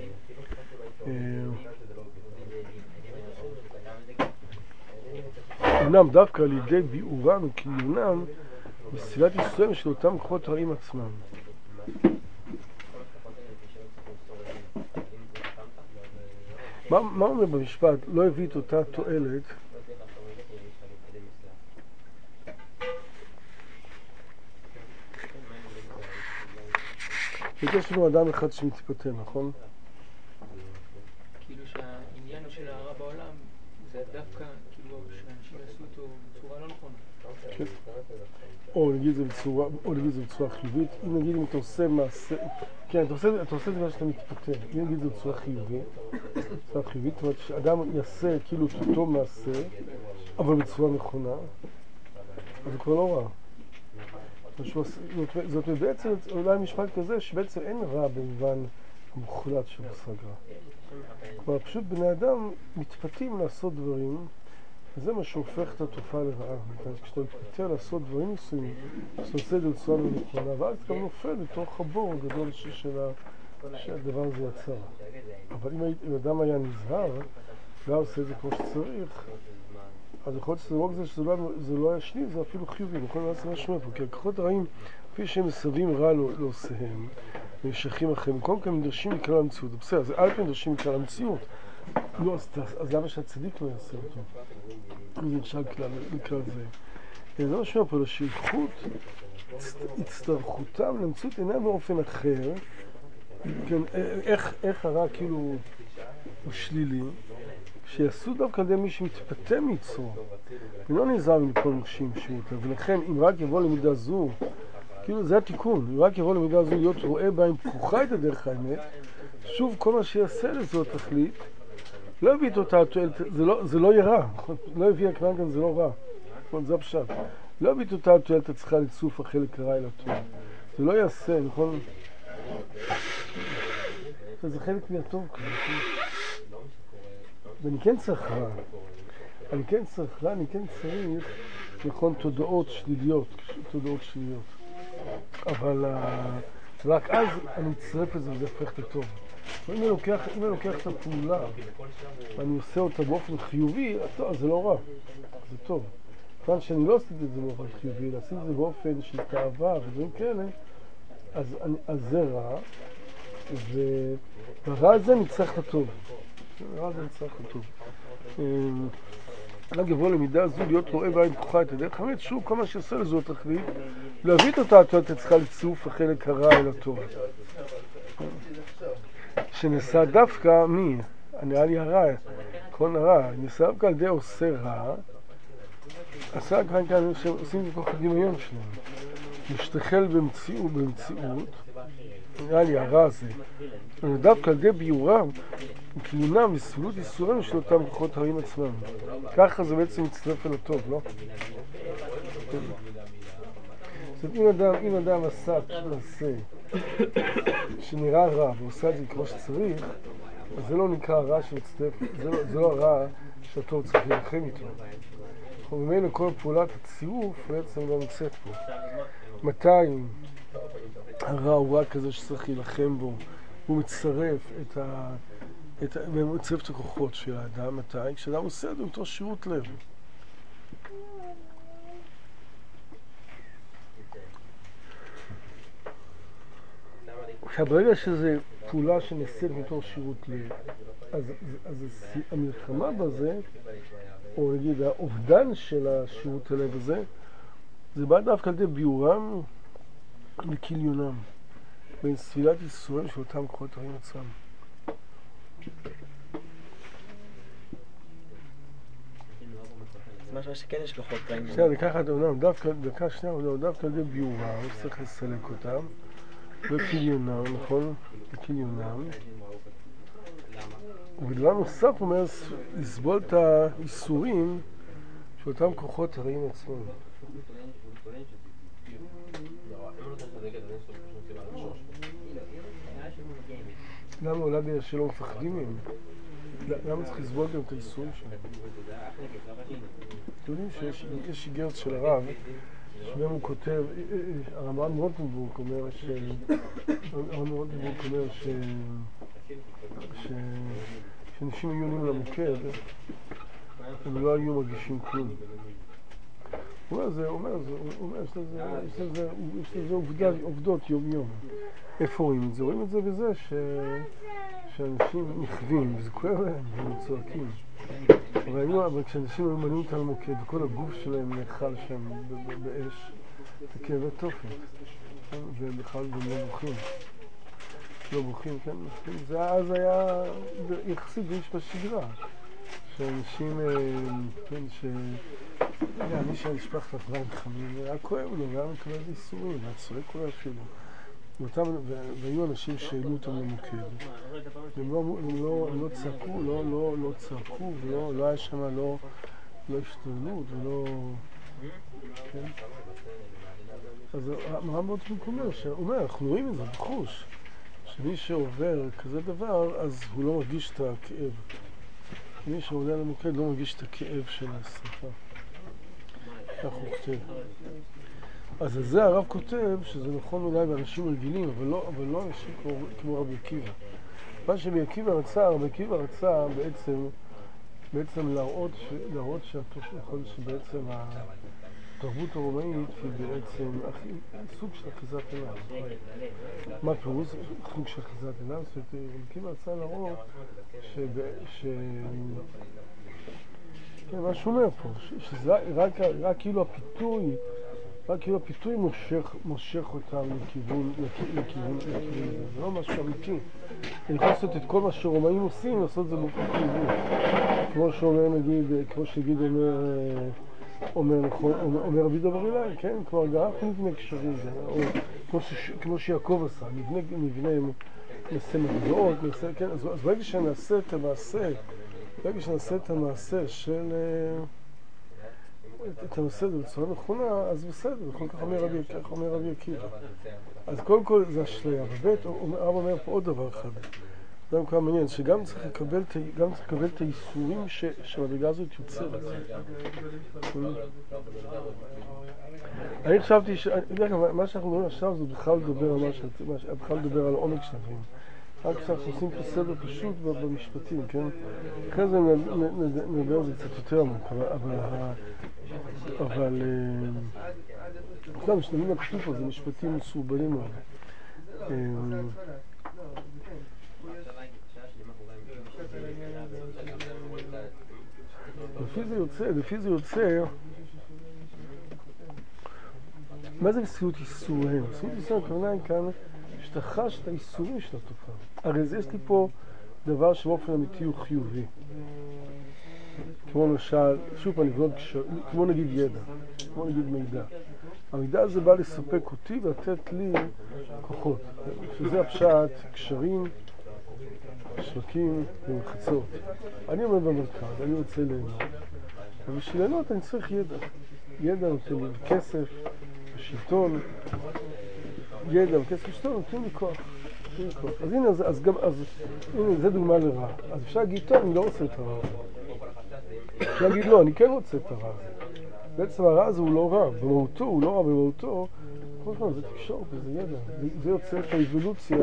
אמנם דווקא על ידי ביאורם וקיומם, בסילת ישראל של אותם כוחות רעים עצמם. מה אומר במשפט? לא הביא את אותה תועלת. יש לנו אדם אחד שמתפתה, נכון? כאילו שהעניין של הרע בעולם זה דווקא כאילו שאנשים יעשו אותו בצורה לא נכונה. כן. או נגיד זה בצורה חיובית. אם נגיד אם אתה עושה מעשה, כן, אתה עושה את זה שאתה מתפתה. אם נגיד זה בצורה חיובית, זאת אומרת שאדם יעשה כאילו את אותו מעשה, אבל בצורה נכונה, אז זה כבר לא רע. זאת אומרת בעצם אולי משפט כזה שבעצם אין רע במובן המוחלט של מושג רע. כלומר פשוט בני אדם מתפתים לעשות דברים, וזה מה שהופך את התופעה לרעה. כשאתה מתפתה לעשות דברים מסוימים, אתה עושה את זה בצורה לא נכונה, ואז אתה גם נופל בתוך הבור הגדול שהדבר הזה יצר. אבל אם אדם היה נזהר והיה עושה את זה כמו שצריך, אז יכול להיות שזה לא היה שני, זה אפילו חיובי, נכון? אז זה משמע פה, כי הכוחות הרעים, כפי שהם מסבים רע לעושיהם, ומשכים אחריהם, קודם כל הם נדרשים מכלל המציאות. בסדר, אז א' הם נדרשים מכלל המציאות. לא, אז למה שהצדיק לא יעשה אותו? זה נשאר מכלל זה. זה משמע פה, לשייכות, הצטרכותם למציאות אינה באופן אחר, כן, איך הרע כאילו הוא שלילי, שיעשו דווקא על ידי מי שמתפתה מיצרו, ולא נעזר מכל מוקשים שירותה, ולכן אם רק יבוא למידה זו, כאילו זה התיקון, אם רק יבוא למידה זו להיות רואה בהם פקוחה את הדרך האמת, שוב כל מה שיעשה לזו התכלית, לא הביא את אותה התועלת, זה לא יהיה רע, לא הביא הכוונה כאן, זה לא רע, זה הפשט, לא הביא את אותה התועלת הצריכה לצוף החלק הרע אל הטוב, זה לא יעשה, נכון? זה חלק מהטוב כאן, ואני כן צריך רע, אני כן צריך, נכון, תודעות שליליות, אבל רק אז אני אצרף את זה וזה הופך את הטוב. אם אני לוקח את הפעולה ואני עושה אותה באופן חיובי, אז זה לא רע, זה טוב. כיוון שאני לא עשיתי את זה באופן חיובי, אלא עשיתי את זה באופן של תאווה ודברים כאלה, אז זה רע, והרע הזה ניצח הטוב. הרע הזה ניצח הטוב. אדם יבוא למידה זו להיות רואה בעין כוחה את הדרך האמת, שוב כל מה שעושה לזו התכלית, להביא את אותה התועלת צריכה לצירוף החלק הרע אל הטוב. שנעשה דווקא מי? נראה לי הרע, כל הרע, נעשה דווקא על ידי עושה רע, עשה כאן שעושים בכוח הדמיון שלהם, משתחל במציאות, נראה לי הרע הזה, דווקא על ידי ביורם, וכלונם וסבילות איסורם של אותם כוחות הרעים עצמם. ככה זה בעצם מצטרף אל הטוב, לא? אם אדם עשה מעשה שנראה רע ועושה את זה כמו שצריך, אז זה לא נקרא רע שמצטרף, זה לא הרע שהטוב צריך להילחם איתו. ובמילא כל פעולת הצירוף בעצם לא נמצאת פה. מתי הרע הוא רע כזה שצריך להילחם בו, הוא מצטרף את הכוחות של האדם, מתי? כשאדם עושה את זה אותו שירות לב. ברגע שזו פעולה שנעשית מתוך שירות לב, אז המלחמה בזה, או נגיד האובדן של השירות הלב הזה, זה בא דווקא על ידי ביורם וכליונם, בין סבילת איסורים של אותם כוחות הרעים עצמם. זה משהו שכן יש כוחות רעים. בסדר, לקחת אומנם, דקה שנייה, דווקא על ידי ביורם, צריך לסלק אותם, וכליונם, נכון? וכליונם. ודבר נוסף אומר, לסבול את האיסורים של אותם כוחות הרעים עצמם. למה אולי בגלל שלא מפחדים מהם? למה צריך לסבול גם את האיסורים שלהם? אתם יודעים שיש איגרת של הרב, שבהם הוא כותב, הרמב"ם רוטנבורג אומר שאנשים היו עולים למוקד, הם לא היו מרגישים כלום. הוא אומר, יש לזה עובדות יום-יום. איפה רואים את זה? רואים את זה בזה שאנשים נכווים, וזה כואב להם, והם צועקים. אבל כשאנשים היו מניעים אותם למוקד, וכל הגוף שלהם נאכל שם באש, זה כאבי תופת, והם בכלל לא בוכים. לא בוכים, כן? זה אז היה יחסית איש בשגרה. שאנשים, כן, מי שהשפך לפריים חמים, היה כואב לו, והיה מקבל איסורים, היה צועק אולי אפילו. והיו אנשים שהעלו אותם למוקד. הם לא צעקו, לא צעקו, ולא היה שם לא השתוללות, ולא... כן? אז הרמב"ם אומר, אנחנו רואים את זה בחוש, שמי שעובר כזה דבר, אז הוא לא מרגיש את הכאב. מי שעולה למוקד לא מרגיש את הכאב של השרפה. כך הוא כותב. אז על זה הרב כותב שזה נכון אולי באנשים רגילים, אבל לא אנשים כמו רבי עקיבא. מה שרבי עקיבא רצה בעצם להראות שבעצם התרבות הרומאית היא בעצם סוג של אחיזת עיניים. מה פירוש? סוג של אחיזת עיניים? רבי עקיבא רצה להראות מה שהוא אומר פה, שזה רק כאילו הפיתוי מושך אותם לכיוון זה, זה לא משהו אמיתי. אני יכול לעשות את כל מה שרומאים עושים, לעשות את זה באופן חיובי. כמו שיגיד אומר רבי דוד בר אילן, כן? כבר גם אנחנו נבנה קשרים, או כמו שיעקב עשה, נבנה נעשה מטבעות, כן? אז ברגע שנעשה את המעשה של... את הנושא הזה בצורה נכונה, אז בסדר, בכל כך אומר רבי עקיבא. אז קודם כל זה אשליה, ובית, הרב אומר פה עוד דבר אחד. זה גם כמה מעניין, שגם צריך לקבל את האיסורים שהמדרגה הזאת יוצרת. אני חשבתי מה שאנחנו רואים עכשיו זה בכלל לדבר על עומק של הדברים. רק כשאנחנו עושים פה סדר פשוט במשפטים, כן? אחרי זה נדבר על זה קצת יותר עמוק, אבל סתם, שנבין מה כתוב פה, זה משפטים מסורבלים מאוד. לפי זה יוצא, מה זה מסירות ייסוריהם? מסירות ייסוריהם הכוונה כאן שאתה חש את האיסורים של התופעה. הרי יש לי פה דבר שבאופן אמיתי הוא חיובי. כמו למשל, שוב פעם נבנות כמו נגיד ידע, כמו נגיד מידע. המידע הזה בא לספק אותי ולתת לי כוחות. שזה הפשט, קשרים, שווקים ומחצות. אני עומד במרכז, אני רוצה ליהנות. ובשביל ליהנות אני צריך ידע. ידע נותן לי כסף, שלטון, ידע וכסף ושלטון נותנים לי כוח. אז הנה, הנה, זה דוגמה לרע. אז אפשר להגיד, טוב, אני לא רוצה את הרע הזה. אפשר להגיד, לא, אני כן רוצה את הרע הזה. בעצם הרע הזה הוא לא רע, במהותו הוא לא רע, במהותו, כל פעם זה תקשור, זה ידע. זה יוצר את האבולוציה,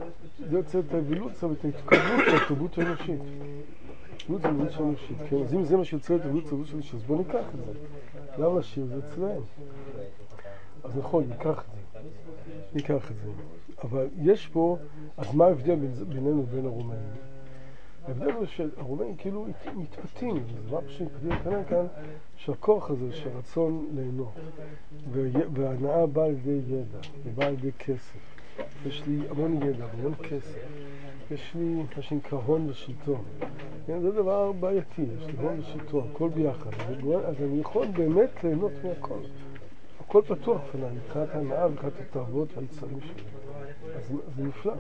ואת ההתקרבות של התרבות האנושית. התרבות האנושית, כן? אז אם זה מה שיוצר את התרבות האנושית, אז בואו ניקח את זה. למה להשאיר זה אצלהם? אז נכון, ניקח את זה. אבל יש פה, אז מה ההבדל בינינו ובין הרומאים? ההבדל הוא שהרומאים כאילו מתפתים, זה דבר פשוט מתפתים כאן, שהכוח הזה, שהרצון ליהנות, וההנאה באה על ידי ידע, ובאה על ידי כסף. יש לי המון ידע, המון כסף. יש לי מה שנקרא הון ושלטון. זה דבר בעייתי, יש לי הון ושלטון, הכל ביחד. אז אני יכול באמת ליהנות מהכל. הכל פתוח לפני, מבחינת ההנאה ומבחינת התאוות והיצרים שלי. אז זה נפלא.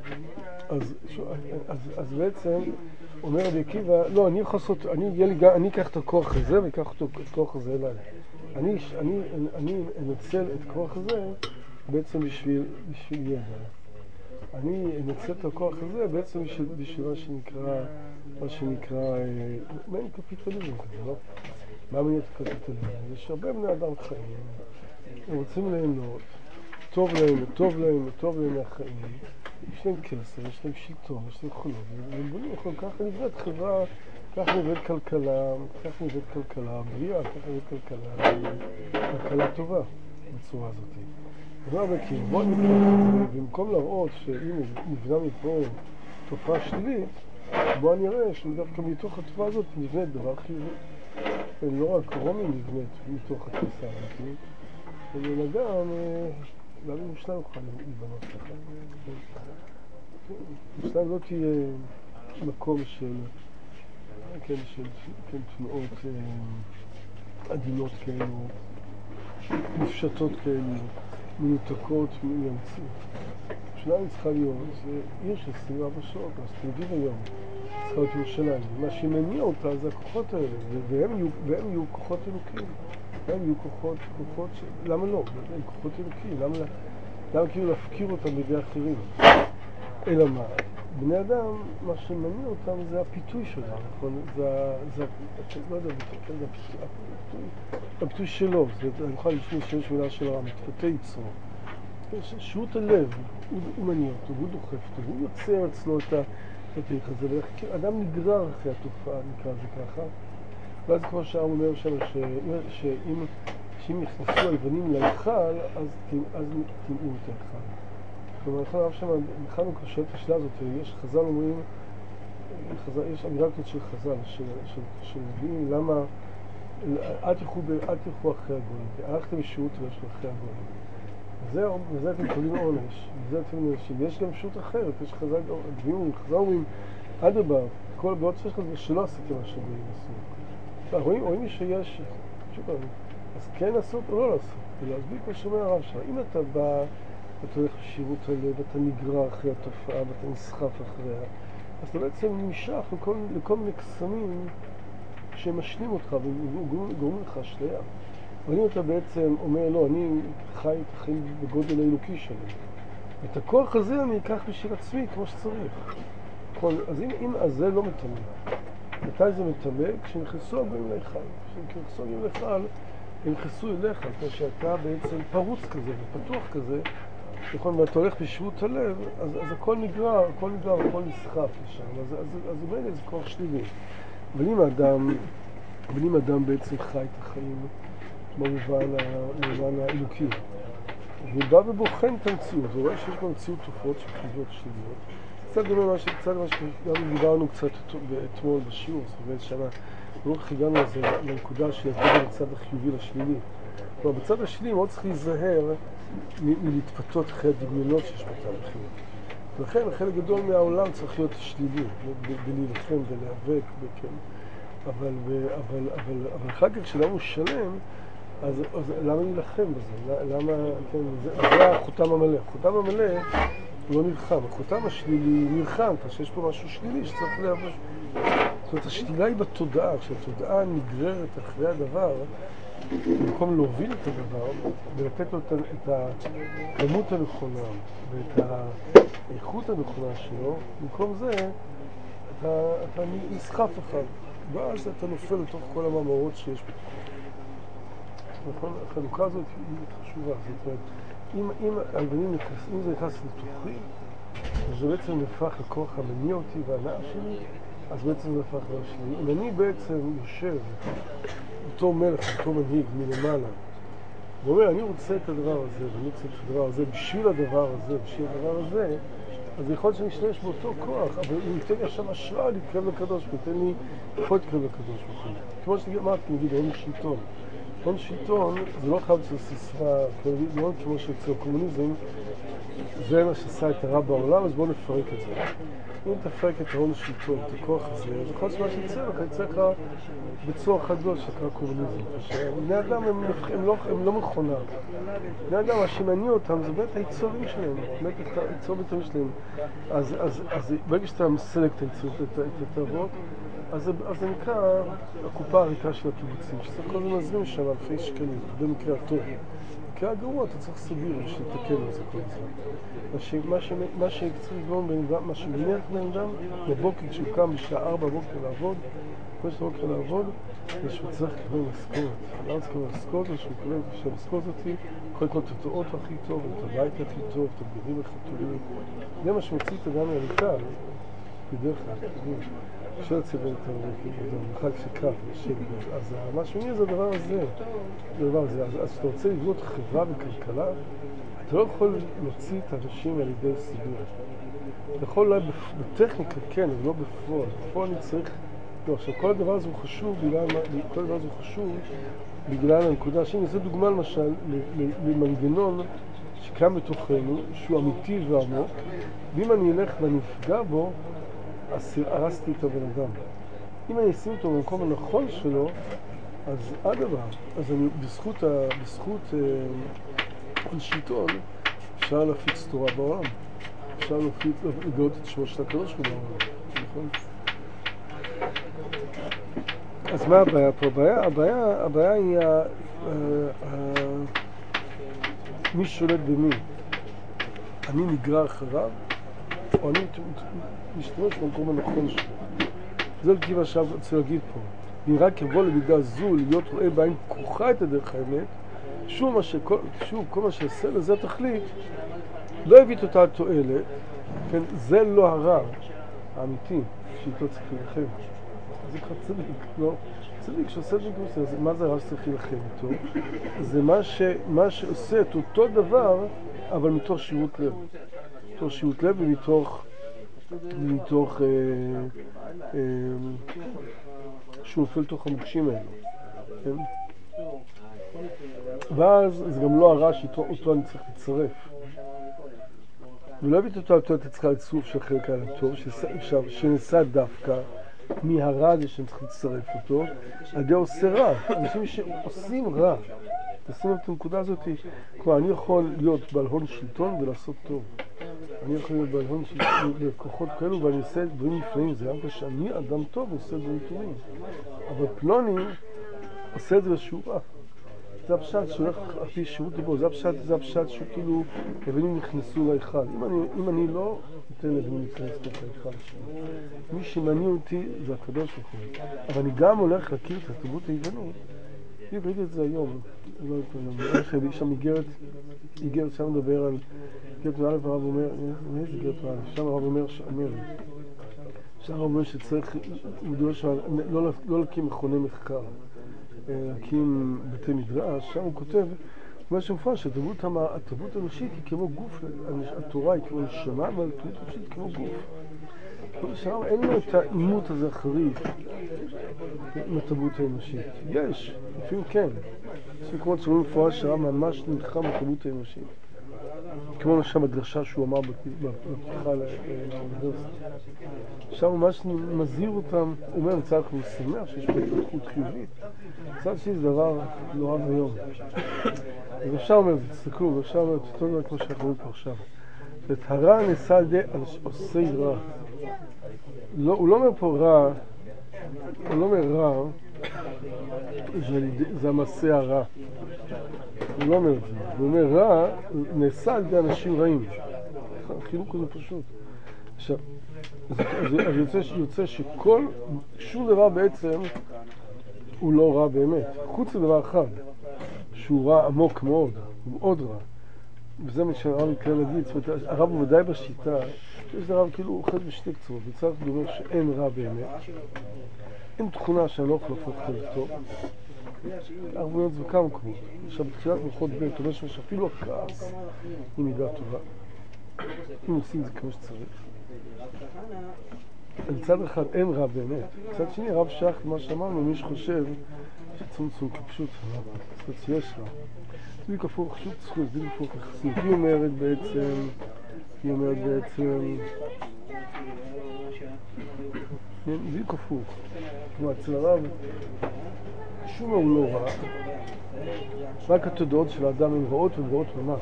אז בעצם אומר רבי עקיבא, לא, אני אקח את הכוח הזה ואקח את הכוח הזה אליי. אני אנצל את הכוח הזה בעצם בשביל ידע. אני אנצל את הכוח הזה בעצם בשביל מה שנקרא מעין קפיטליזם כזה, לא? מה מעין קפיטליזם? יש הרבה בני אדם חיים, הם רוצים ליהנות, טוב להם מהחיים, יש להם כסף, יש להם שלטון, יש להם חולות, והם בונים יכולים, ככה נבנית חברה, ככה נבנית כלכלה, בריאה, ככה נבנית כלכלה טובה בצורה הזאת. דבר בקיר, בואו נקרא את זה, במקום להראות שהנה נבנה מפה תופעה שלילית, בואו נראה שדווקא מתוך התופעה הזאת נבנית דבר חיובי. לא רק רומי נבנית מתוך התפיסה הזאת, אלא גם ירושלים יוכל לבנות לך. ירושלים לא תהיה מקום של תנועות עדינות כאלו, מופשטות כאלו, מנותקות מהמציאות. ירושלים צריכה להיות עיר של 24 שעות, אז תל אביב היום צריכה להיות ירושלים. מה שמניע אותה זה הכוחות האלה, והם יהיו כוחות אלוקים. הם יהיו כוחות למה לא? הם כוחות אלוקים, למה כאילו להפקיר אותם בידי אחרים? אלא מה? בני אדם, מה שמניע אותם זה הפיתוי שלהם, נכון? זה לא יודע, הפיתוי שלו, אני יכול לשמוע שיש מילה של הרע, מתפתה יצרו. שירות הלב, הוא מניע אותו, הוא דוחף אותו, הוא יוצר אצלו את התהליך הזה, ואדם נגרר אחרי התופעה, נקרא זה ככה. ואז כמו שהרב אומר שם, שאם נכנסו היוונים להיכל, אז תמאו את ההיכל. כלומר, נכון הרב שם, בכלל הוא שואל את השאלה הזאת, יש חז"ל אומרים, יש אמירה כזאת של חז"ל, שמביאים למה, אל תלכו אחרי הגויים, הלכתם בשירות של אחרי הגויים. וזה אתם קוראים עונש, וזה אתם נרשים. יש גם פשוט אחרת, יש חז"ל אומרים, אדרבה, כל בעוד שיש לזה שלא עשיתם מה שגויים עשו. רואים שיש, אז כן לעשות או לא לעשות, ולהסביר כמו שאומר הרב שם, אם אתה בא, אתה הולך לשירות הלב, אתה נגרר אחרי התופעה ואתה נסחף אחריה, אז אתה בעצם נמשך לכל מיני קסמים שמשנים אותך וגורמים לך אשליה. אבל אם אתה בעצם אומר, לא, אני חי את החיים בגודל האלוקי שלי, את הכוח הזה אני אקח בשביל עצמי כמו שצריך. אז זה לא מתאמן. מתי זה מתאמן? כשנכנסו הגויים להיכל. כשנכנסו הגויים להיכל, הם נכנסו אליך, כשאתה בעצם פרוץ כזה ופתוח כזה, נכון, ואתה הולך בשירות הלב, אז הכל נגרר, הכל נסחף לשם, אז באמת זה כוח שלילי. אבל אם אדם בעצם חי את החיים במובן האלוקי, ובא ובוחן את המציאות, הוא רואה שיש במציאות תופעות של חיוביות שליליות. קצת דומה מה שגם דיברנו קצת אתמול בשיעור, זאת אומרת שמה, לא הגענו לזה לנקודה שידבר בצד החיובי לשלילי. כלומר, בצד השלילי מאוד צריך להיזהר מלהתפתות אחרי הדמיונות שיש בצד החיובי. ולכן חלק גדול מהעולם צריך להיות שלילי, בלהילחם ולהיאבק, אבל אחר כך כשאדם הוא שלם, אז למה להילחם בזה? למה, כן, זה החותם המלא. החותם המלא הוא לא נלחם, החותם השלילי נלחם, כשיש פה משהו שלילי שצריך להיאבק. זאת אומרת, השלילה היא בתודעה, כשהתודעה נגררת אחרי הדבר, במקום להוביל את הדבר ולתת לו את הכמות הנכונה ואת האיכות הנכונה שלו, במקום זה אתה נסחף אחר, ואז אתה נופל לתוך כל המאמרות שיש בתוכו. נכון? החלוקה הזאת היא חשובה, זאת אומרת, אם זה נכנס לתוכי, אז זה בעצם נהפך לכוח המניע אותי והנאה שלי, אז בעצם זה נהפך לשלי. אם אני בעצם יושב אותו מלך, אותו מנהיג מלמעלה, ואומר, אני רוצה את הדבר הזה, ואני רוצה את הדבר הזה, בשביל הדבר הזה, אז יכול להיות שאני אשתמש באותו כוח, אבל הוא ייתן לי עכשיו השראה להתקרב לקדוש, הוא ייתן לי יכול להתקרב לקדוש בחור. כמו שאמרתי, נגיד, הון שלטון. הון שלטון זה לא חייב אצל סיסמה, לא כמו שאצל הקומוניזם, זה מה שעשה את הרע בעולם, אז בואו נפרק את זה. אם תפרק את ההון השלטון, את הכוח הזה, אז יכול להיות שמה שיצא לך, יצא לך בצור חדות שקרה קומוניזם. בני אדם הם לא מכונה. בני אדם, מה שמניע אותם זה באמת היצורים שלהם, באמת היצור ביטויים שלהם. אז ברגע שאתה מסלק את התאבות, אז זה נקרא הקופה הריקה של הקיבוצים, שזה כל הזמן מזרים שם אלפי שקלים, במקרה הטוב. במקרה הגרוע אתה צריך סביר בשביל לתקן את זה כל הזמן. מה שצריך לגרום בן אדם, מה שמניח בן אדם, בבוקר כשהוא קם בשעה 4 בבוקר לעבוד, כל שעה בבוקר לעבוד, זה שהוא צריך לקבל משכורת. למה צריך לקבל משכורת? זה שהוא מקבל שהמשכורת אותי, יכול לקנות את האוטו הכי טוב, את הבית הכי טוב, את הבגדים הכי טובים. זה מה שמוציא את האדם מהמיטה, בדרך כלל, שלא יוצא בין את המרחק של כף, אז מה שמניע זה הדבר הזה. אז כשאתה רוצה לבנות חברה וכלכלה, אתה לא יכול להוציא את האנשים על ידי סידור. אתה יכול אולי בטכניקה כן, אבל לא בפועל. בפועל אני צריך... לא, עכשיו כל הדבר הזה הוא חשוב בגלל הנקודה השני. זו דוגמה למשל למנגנון שקם בתוכנו, שהוא אמיתי ועמוק, ואם אני אלך ואני אפגע בו, אז הרסתי את הבן אדם. אם אני אשים אותו במקום הנכון שלו, אז אדרבה, אז אני בזכות השלטון אפשר להפיץ תורה בעולם. אפשר לגלות את שמו של הקדוש בעולם, נכון? אז מה הבעיה פה? הבעיה היא מי שולט במי. אני נגרר אחריו, או אני משתמש במקום הנכון שלו. זה מה עכשיו רוצה להגיד פה. אם רק יבוא למידה זו, להיות רואה בעין כרוכה את הדרך האמת, כל מה שעשה לזה תכלית, לא הביא את אותה תועלת, כן, זה לא הרע האמיתי שאיתו צריך להילחם. זה כבר צדיק, לא? צדיק שעושה דברים כמו זה, מה זה הרע שצריך להילחם איתו? זה מה שעושה את אותו דבר, אבל מתוך שירות לב. מתוך שירות לב ומתוך שהוא נופל לתוך המוקשים האלו. כן? ואז זה גם לא הרע שאותו אני צריך לצרף. ולא הביא את אותו אתה צריכה לצרוף של חלק על הטוב, שנעשה דווקא מהרע הזה שאני צריך לצרף אותו, על ידי עושה רע. אנשים שעושים רע, תשימו את הנקודה הזאת, כלומר, אני יכול להיות בעל הון שלטון ולעשות טוב. אני יכול להיות בעל הון שלטון בכוחות כאלו, ואני עושה דברים נפלאים, זה גם כשאני אדם טוב ועושה דברים טובים. אבל פלוני עושה את זה בשורה. זה הפשט שהולך על פי שירות דיבור, זה הפשט שהוא כאילו לבנים נכנסו להיכל. אם אני לא אתן לבנים להיכנס להיכל שלי. מי שמעניין אותי זה הקדוש ברוך הוא. אבל אני גם הולך להכיר את התרבות היוונית בדיוק ראיתי את זה היום, לא יודעת, יש שם איגרת שם מדבר על איגרת מא' הרב אומר, איזה איגרת מא', שם הרב אומר, שם הרב אומר שצריך, הוא דורש לא להקים מכוני מחקר, להקים בתי מדרש, שם הוא כותב, מה שמופע שהתרבות האנושית היא כמו גוף, התורה היא כמו נשמה, אבל התרבות האנושית היא כמו גוף. שם אין לו את האימות הזה החריף עם התרבות האנושית. יש, לפעמים כן. יש מקומות שלא מפורש שהרב ממש נלחם בתרבות האנושית. כמו למשל בדרשה שהוא אמר בפתיחה לאוניברסיטה. שם ממש מזהיר אותם, הוא אומר מצד הוא שמח שיש פה התפתחות חיובית. מצד שני זה דבר נורא ויום. ואפשר אומר, תסתכלו, ואפשר אומר, תתנו כמו שאנחנו רואים פה עכשיו. את הרע נעשה על ידי עושי רע. הוא לא אומר פה רע, הוא לא אומר רע, זה המעשה הרע. הוא לא אומר את זה. הוא אומר רע נעשה על ידי אנשים רעים. החילוק הזה פשוט. עכשיו, אז יוצא שום דבר בעצם הוא לא רע באמת. חוץ לדבר אחד, שהוא רע עמוק מאוד, הוא מאוד רע. וזה מה שהרב יקרה להגיד, זאת אומרת, הרב הוא ודאי בשיטה, יש לרב כאילו הוא אוחד בשתי קצוות, וצריך לומר שאין רע באמת, אין תכונה שאני לא יכול להפוך את זה טוב, הרב אומר את זה בכמה מקומות. עכשיו בתחילת מלכות ב' אומר שאפילו הכעס היא מידה טובה, אם עושים את זה כמו שצריך. מצד אחד אין רע באמת, מצד שני הרב שייך למה שאמרנו, מי שחושב שצומצום כפשוט רע, זאת אומרת שיש רע. זה כפוך, פשוט זכות, זה כפוך יחסית. היא אומרת בעצם, זה כפוך. כלומר, אצל הרב, שום הוא לא רע, רק התודעות של האדם הן רעות ורעות ממש.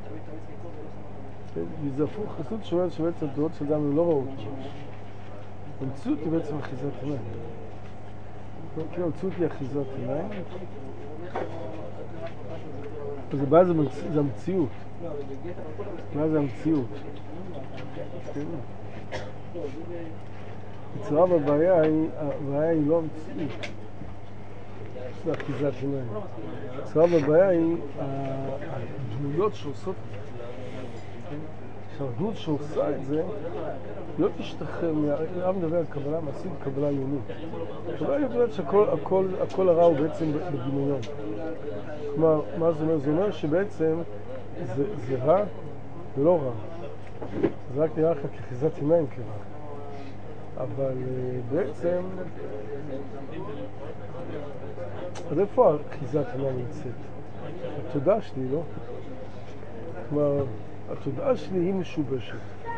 וזה הפוך, חסות שאומרת שבעצם התודעות של האדם הן לא רעות ממש. המציאות היא בעצם אחיזת עיניים. כאילו המציאות היא אחיזת עיניים. אז הבעיה זה המציאות. מה זה המציאות? אצל רב הבעיה היא לא המציאות. זה אחיזת עיניים. אצל רב הבעיה היא הדמויות שעושות את זה. שהדמות שעושה את זה לא תשתחרר הרב מדבר על קבלה מעשית, קבלה עיונית. קבלה עיונית שהכל הרע הוא בעצם בדמיון. כלומר, מה זה אומר? זה אומר שבעצם זה רע ולא רע. זה רק נראה לך כאחיזת עיניים כרע. אבל בעצם, אז איפה האחיזת עיניים נמצאת? התודעה שלי, לא? כלומר, התודעה שלי היא משובשת.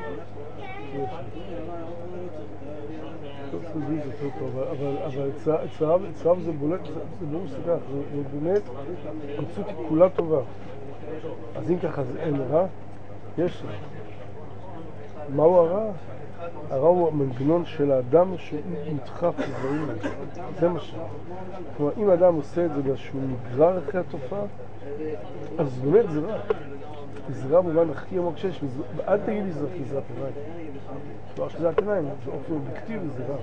אבל אצלם זה בולט, זה לא מסגח, זה באמת, המציאות היא כולה טובה. אז אם ככה זה אין רע, יש רע. מהו הרע? הרע הוא המנגנון של האדם שמתחף לדברים האלה. זה מה שאלה. כלומר, אם האדם עושה את זה שהוא נגרר אחרי התופעה, אז באמת זה רע. זה רע במובן הכי עמוק שיש, ואל תגיד לי זה אחיזת עיניים. לא אחיזת עיניים, זה אופן אובייקטיבי, זה רע.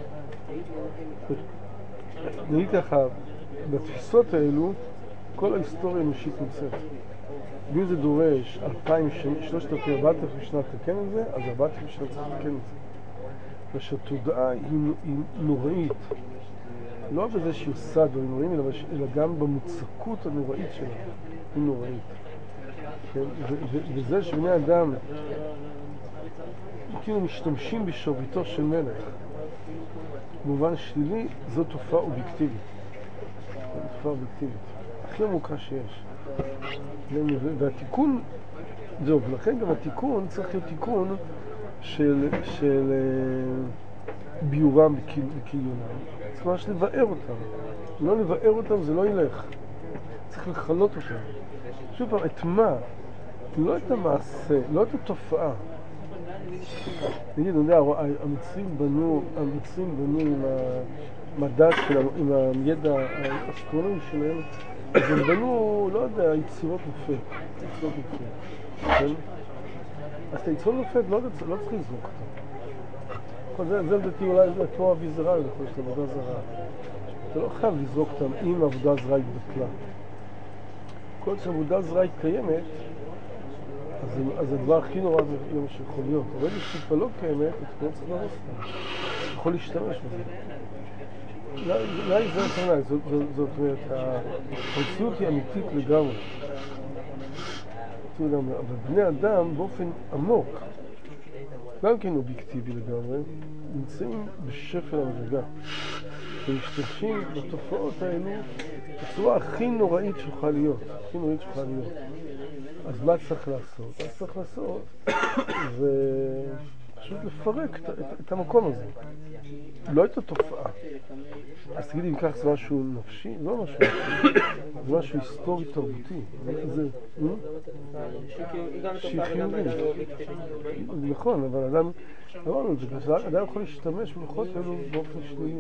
נגיד ככה, בתפיסות האלו, כל ההיסטוריה האנושית נמצאת. ואם זה דורש 2,000 שנים, 3,000, 4,000 שנה לתקן את זה, אז 4,000 שנה צריך לתקן את זה. ושהתודעה היא נוראית. לא בזה שהיא עושה דברים נוראים, אלא גם במוצקות הנוראית שלה. היא נוראית. וזה שבני אדם כאילו משתמשים בשרביטו של מלך במובן שלילי, זו תופעה אובייקטיבית. תופעה אובייקטיבית. הכי עמוקה שיש. והתיקון, זהו, ולכן גם התיקון צריך להיות תיקון של ביורם בכיליונם. צריך ממש לבאר אותם. אם לא לבאר אותם זה לא ילך. צריך לחלות אותם. שוב פעם, את מה? לא את המעשה, לא את התופעה. נגיד, אני יודע, המצרים בנו עם המדע שלנו, עם הידע האסטרונומי שלהם, אז הם בנו, לא יודע, יצירות מופת. יצירות מופת. כן? אז את היצירות מופת לא צריך לזרוק אותה. זה לדעתי אולי זה כמו אביזרה, זה יכול להיות עבודה זרה. אתה לא חייב לזרוק אותם אם העבודה הזרה התבטלה. כל שהעבודה הזרה היא קיימת, אז הדבר הכי נורא זה מה שיכול להיות. אבל אם שהיא כבר לא קיימת, אתה לא צריך להרוס אותה. אתה יכול להשתמש בזה. אולי זה הכוונה, זאת אומרת, המציאות היא אמיתית לגמרי. אבל בני אדם באופן עמוק, גם כן אובייקטיבי לגמרי, נמצאים בשפל המדרגה. ומשתמשים בתופעות האלו בצורה הכי נוראית שיכולה להיות. אז מה צריך לעשות? מה צריך לעשות זה פשוט לפרק את המקום הזה. לא את התופעה. אז תגידי, אם כך זה משהו נפשי? לא משהו נפשי. זה משהו היסטורי תרבותי. זה חיובי. נכון, אבל אדם, אמרנו את זה, אדם יכול להשתמש בכוחות האלו באופן שלילי.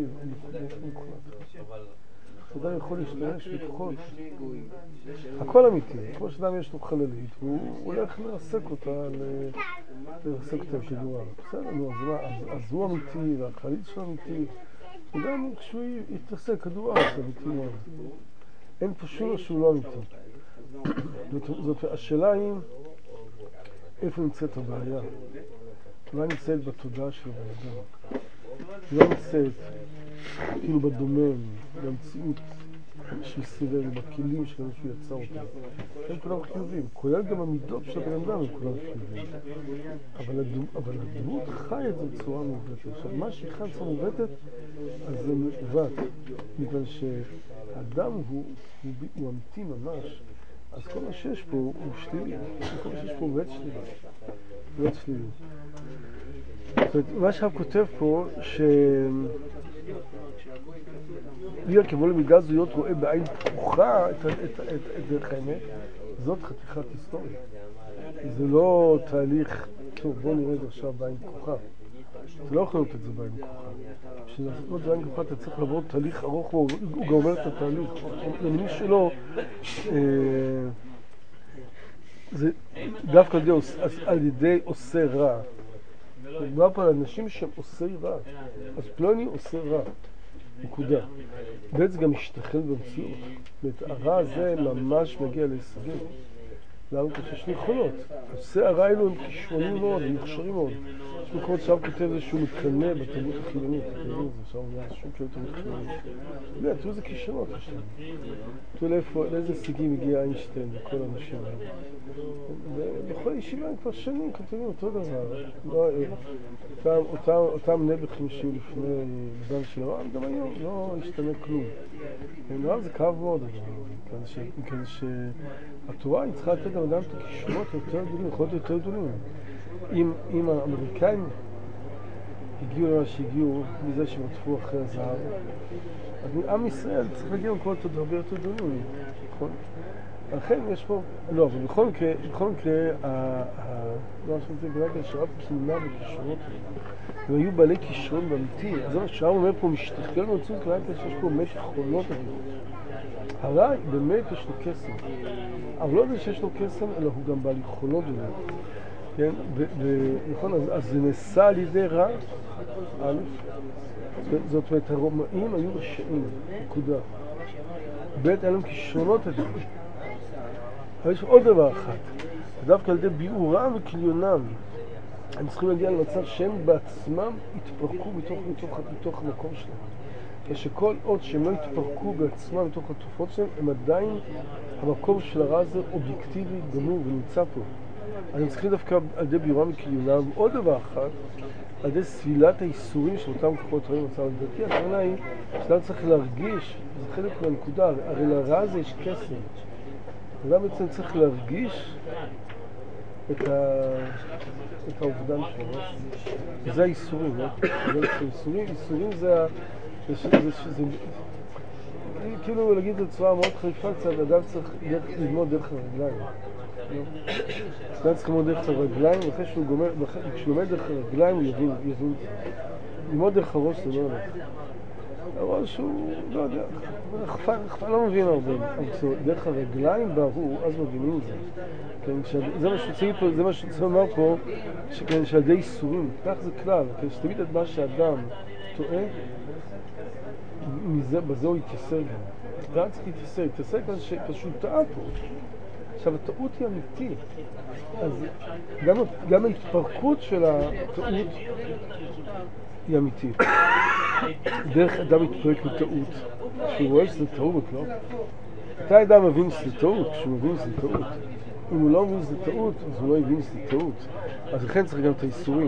אדם יכול להשתמש בכוחות. הכל אמיתי. כמו שאדם יש לו חללית, הוא הולך לרסק אותה, לרסק אותה כדורה. בסדר, אז הוא אמיתי, והחללית שלו אמיתי. וגם כשהוא יתרסק, כדור הארץ אמיתי מאוד. אין פה שום שהוא לא אמיתי. זאת השאלה היא איפה נמצאת הבעיה. אולי נמצאת בתודעה של האדם. לא נמצאת כאילו בדומם, במציאות של סביבנו, בכלים שלנו שהוא יצר אותם. הם כולם חיובים, כולל גם המידות של הבן אדם הם כולם חיובים. אבל הדמות חי את זה בצורה מעוותת. עכשיו, מה שהיא חי בצורה מעוותת, אז זה מעוות. בגלל שהאדם הוא אמיתי ממש. אז כל מה שיש פה הוא שלילי. כל מה שיש פה הוא בית שלילי. זאת אומרת, מה שהרב כותב פה, בגלל כמו למידה זו להיות רואה בעין פקוחה את דרך האמת, זאת חתיכת היסטוריה. זה לא תהליך, טוב, בוא נראה את זה עכשיו בעין פקוחה. אתה לא יכול לראות את זה בעין פקוחה. בשביל לעשות בעין פקוחה אתה צריך לעבור תהליך ארוך, הוא גם אומר את התהליך. למי שלא, זה דווקא על ידי עושה רע. מדובר פה על אנשים שהם עושי רע. אז פלוני עושה רע. נקודה. בעצם גם משתחל במציאות. הרע הזה ממש מגיע להישגים. למה? כי יש יכולות. עושי הרע האלו הם כישרונים מאוד, הם מוכשרים מאוד. יש מקומות שם כותב איזשהו מתקנה בתרבות החילונית. זה שם אומר שום כאילו תרבות חילונית. תראו איזה כישרונות יש להם. תראו לאיזה הישגים הגיע איינשטיין וכל האנשים האלה. ובכל ישיבה הם כבר שנים כותבים אותו דבר. אותם נבחים שהיו לפני בזמן של הרעם, גם היום לא השתנה כלום. נראה זה כאב מאוד, מכאן שהתורה היא צריכה לתת לאדם את הכישרונות יותר גדולים, יכולות יותר גדולים. אם האמריקאים הגיעו למה שהגיעו, מזה שהם עטפו אחרי הזהב, אז עם ישראל צריך להגיע למקומות עוד הרבה יותר גדולים, נכון? לכן יש פה, לא, אבל בכל מקרה, לא חושב שזה גדולה שהרב קינה בכישרונות, הם היו בעלי כישרון באמיתי, אז זה מה שהרב אומר פה, משתחרר במציאות גדולה שיש פה באמת יכולות אדירות. הרע באמת יש לו קסם, אבל לא יודע שיש לו קסם, אלא הוא גם בעל יכולות גדולות. כן? ונכון, אז זה נעשה על ידי רע, א', זאת אומרת, הרומאים היו רשעים, נקודה. ב', היה להם כישרונות אדירות. אבל יש עוד דבר אחד, דווקא על ידי ביאורם וכליונם, הם צריכים להגיע למצב שהם בעצמם התפרקו מתוך המקום שלהם. כשכל עוד שהם לא התפרקו בעצמם מתוך התופעות שלהם, הם עדיין, המקום של הרע הזה אובייקטיבי, גמור ונמצא פה. אז הם צריכים דווקא על ידי ביאורם וכליונם. עוד דבר אחד, על ידי סבילת האיסורים של אותם כוחות רעים מצב לדעתי, הכוונה היא שאדם צריך להרגיש, זה חלק מהנקודה, הרי לרע הזה יש קסם. אדם בעצם צריך להרגיש את האובדן שלו. זה האיסורים, איסורים זה כאילו להגיד בצורה מאוד חריפה קצת, אדם צריך ללמוד דרך הרגליים. אדם צריך ללמוד דרך הרגליים, ואחרי כשהוא לומד דרך הרגליים הוא יבין. ללמוד דרך הראש זה לא הולך. הראש הוא, לא יודע, אכפה לא מבין הרבה, אבל דרך הרגליים ברור, אז מבינים את זה. זה מה שצריך פה, זה מה שצריך לומר פה, שעל ידי איסורים, כך זה כלל, שתמיד את מה שאדם טועה, בזה הוא יתייסר גם. אתה צריך להתייסר כאן שפשוט טעה פה. עכשיו, הטעות היא אמיתית. אז גם ההתפרקות של הטעות היא אמיתית. דרך אדם מתפרק מטעות, שהוא רואה שזה טעות, לא? אתה אדם מבין שזה טעות, כשהוא מבין שזה טעות. אם הוא לא מבין שזה טעות, אז הוא לא יבין שזה טעות. אז לכן צריך גם את האיסורים.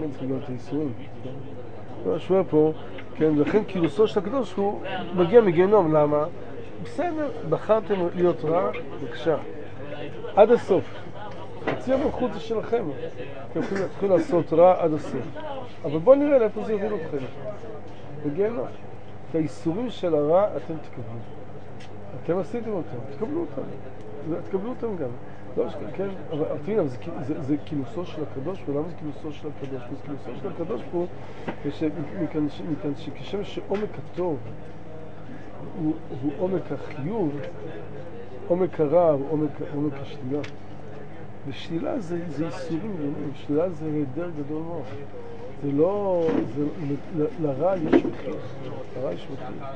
אני שומע פה, כן, ולכן כינוסו של הקדוש הוא מגיע מגיהנום. למה? בסדר, בחרתם להיות רע, בבקשה. עד הסוף. חצי המלכות זה שלכם. אתם יכולים לעשות רע עד הסוף. אבל בואו נראה לאיפה זה יוביל אתכם. בגיהנום. את האיסורים של הרע אתם תקבלו. אתם עשיתם אותם, תקבלו אותם גם. לא, כן, אבל תראי, זה כינוסו של הקדוש, ולמה זה כינוסו של הקדוש? זה כינוסו של הקדוש פה, מכאן שכשם שעומק הטוב הוא עומק החיוב, עומק הרע הוא עומק השלילה. ושלילה זה איסורים גדולים, שלילה זה היעדר גדול מאוד. זה לא, לרע יש מחיר, לרע יש מחיר.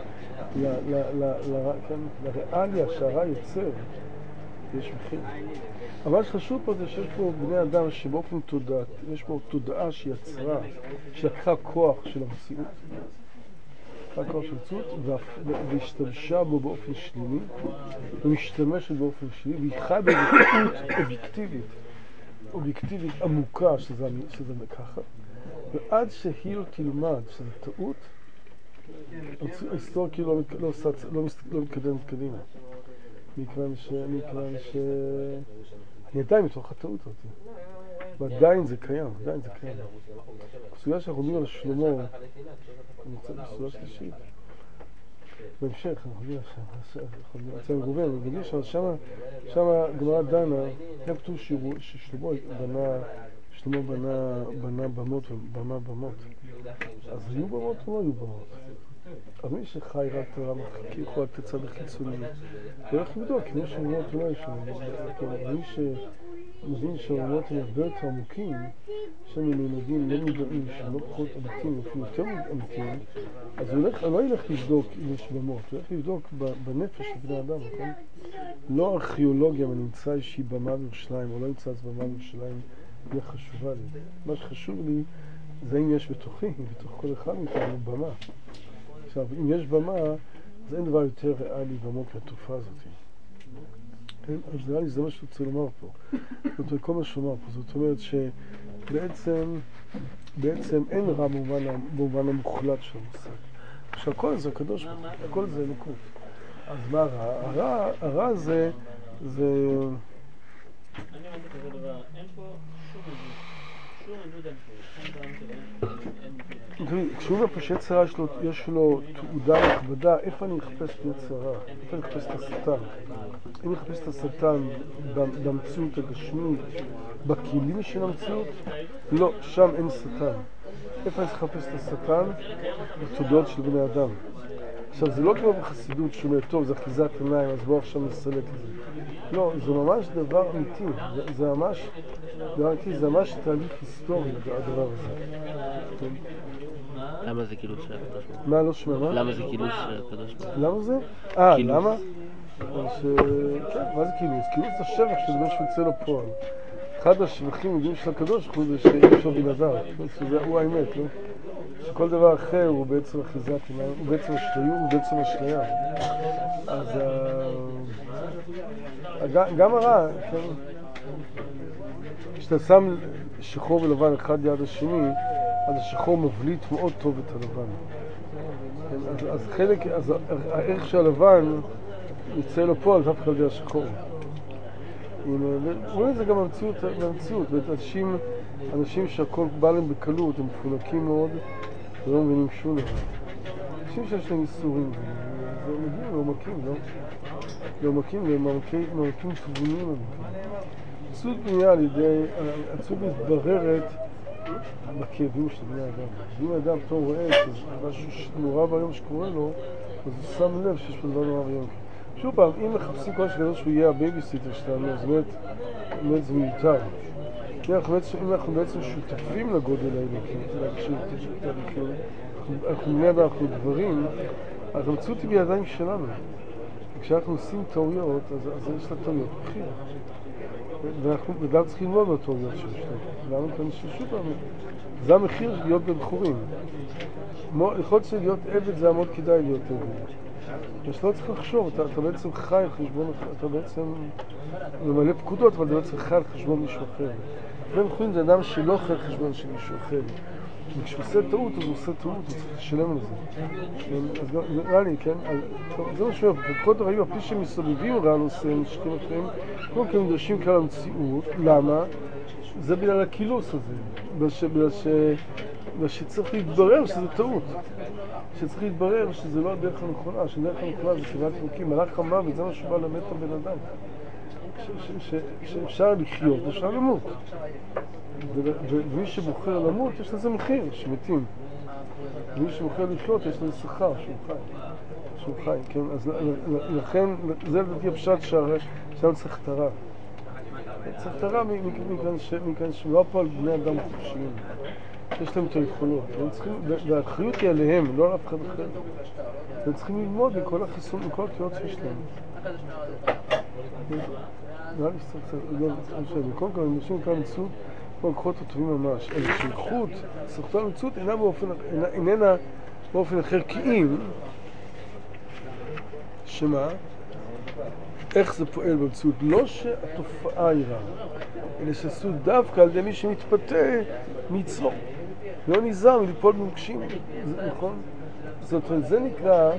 לריאליה שהרע יוצר יש מחיר. אבל חשוב פה זה שיש פה בני אדם שבאופן תודעת, יש פה תודעה שיצרה, שלקחה כוח של המציאות, לקחה כוח של המציאות והשתמשה בו באופן שלילי, ומשתמשת באופן שלילי, והיא חיה בטעות אובייקטיבית עמוקה שזה ככה, ועד שהיא לא תלמד שזה טעות, ההיסטוריה כאילו לא מתקדמת קדימה. מכיוון אני עדיין מתוך הטעות אותי. ועדיין זה קיים, בסוגיה שאנחנו עומדים על שלמה, אני נמצא בסוגיה שלישית. בהמשך, אנחנו עומדים על רובין, אבל בגלל שם גמרא דנה, היה כתוב ששלמה בנה במות ובנה במות. אז היו במות או לא היו במות? אבל מי שחי רק תורה מחכים, יכול לתת צד החיצוני. והולך לבדוק, אם יש אמונות אולי שם, מי שמבין שהאמונות הם הרבה יותר עמוקים, שהם ממדים לא מודעים, שהם לא פחות אמיתיים, אפילו יותר אמיתיים, אז הוא לא ילך לבדוק אם יש במות, הוא ילך לבדוק בנפש של בני אדם, נכון? לא ארכיאולוגיה, אם אני נמצא איזושהי במה בירושלים, או לא נמצא אז במה בירושלים, היא חשובה לי. מה שחשוב לי, זה אם יש בתוכי, בתוך כל אחד מאיתנו במה. עכשיו, אם יש במה, אז אין דבר יותר ריאלי ועמוק לתופעה הזאת. כן? אז נראה לי זה מה שרוצה לומר פה. זאת אומרת, כל מה שאומר פה, זאת אומרת שבעצם אין רע במובן המוחלט של המושג. עכשיו, הכל זה הקדוש ברוך הוא, הכל זה אלוקות. אז מה הרע? הרע זה... אני אמרתי כזה דבר, אין פה שום עדות אין פה, כשהוא אומר פה שיצרה יש לו תעודה נכבדה, איפה אני מחפש יצרה? איפה אני מחפש את השטן? אם אני מחפש את השטן במציאות הגשמית, בכלים של המציאות? לא, שם אין שטן. איפה אני מחפש את השטן? בתודות של בני אדם. עכשיו, זה לא כמו בחסידות שאומר, טוב, זה אחיזת עיניים, אז בואו עכשיו נסלק את זה. לא, זה ממש דבר אמיתי. זה ממש תהליך היסטורי, הדבר הזה. למה זה קילוש של הקדוש ברוך הוא? מה לא שומע? מה? למה זה קילוש של הקדוש ברוך הוא? למה זה? למה? כן, מה זה קילוש? קילוש זה שבח של דבר שיוצא לפועל. אחד השבחים הגדולים של הקדוש ברוך הוא זה שיש לו בלעדיו. הוא האמת, לא? שכל דבר אחר הוא בעצם אחיזת עיניים, הוא בעצם אשליה. אז גם הרע, כשאתה שם שחור ולבן אחד ליד השני, אז השחור מבליט מאוד טוב את הלבן. אז הערך של הלבן יצא לפועל דווקא על ידי השחור. רואים את זה גם במציאות, אנשים שהכל בא להם בקלות, הם מפונקים מאוד, ולא מבינים שום דבר. אנשים שיש להם איסורים, זה מגיעים לעומקים, לא? לעומקים, לעומקים תבונים. המציאות בנויה על ידי, המציאות מתבררת בכאבים של בני אדם. בני אדם פתאום רואה משהו נורא והיום שקורה לו, אז הוא שם לב שיש פה דבר נורא והיום. שוב פעם, אם מחפשים כל שגדול שהוא יהיה הבייביסיטר שלנו, אז באמת זה מיותר. אם אנחנו בעצם שותפים לגודל האלוקי, אנחנו בני אדם, אנחנו דברים, אז המציאות היא בידיים שלנו. כשאנחנו עושים טעויות, אז יש לה טעויות מחיר. ואנחנו גם צריכים ללמוד מהטעויות שיש לנו. למה? כאן ששוב פעם, זה המחיר של להיות בבחורים. יכול להיות שלהיות עבד זה מאוד כדאי להיות עבד. יש לא צריך לחשוב, אתה בעצם חי על חשבון, אתה בעצם ממלא פקודות, אבל אתה בעצם חי על חשבון מישהו אחר. ובחורים זה אדם שלא חי על חשבון של מישהו אחר. וכשהוא עושה טעות, אז הוא עושה טעות, הוא צריך לשלם על זה. אז נראה לי, כן? זה מה שאומר, בפחות הרעים, הפי שמסובבים רע נושא, נשקים אחרים, כמו כן נדרשים כאן המציאות. למה? זה בגלל הכילוס הזה. בגלל שצריך להתברר שזה טעות. שצריך להתברר שזה לא הדרך הנכונה, שדרך הנכונה זה כמעט חוקים. מלאך המוות, זה מה שבא למת הבן אדם. שאפשר לחיות, אפשר למות. ומי שבוחר למות, יש לזה מחיר, שמתים. ומי שבוחר לחיות, יש לזה שכר, שהוא חי, כן? אז לכן, זה לדעתי הפשט שאנחנו צריך תרה. צריך תרה מכאן שלא פה על בני אדם חופשיים. יש להם את היכולות. והאחריות היא עליהם, לא על אף אחד אחר. הם צריכים ללמוד מכל החיסון, מכל התיאות שיש להם. נראה לי שצריך, קודם כל, אנשים כאן מציאות, פה לקחות הטובים ממש. אז שייכות, סרטון המציאות איננה באופן אחר, כי אם, שמה? איך זה פועל במציאות? לא שהתופעה היא רעה, אלא שעשו דווקא על ידי מי שמתפתה מיצרו. לא נזהר מליפול במוקשים, נכון? זאת אומרת, זה נקרא,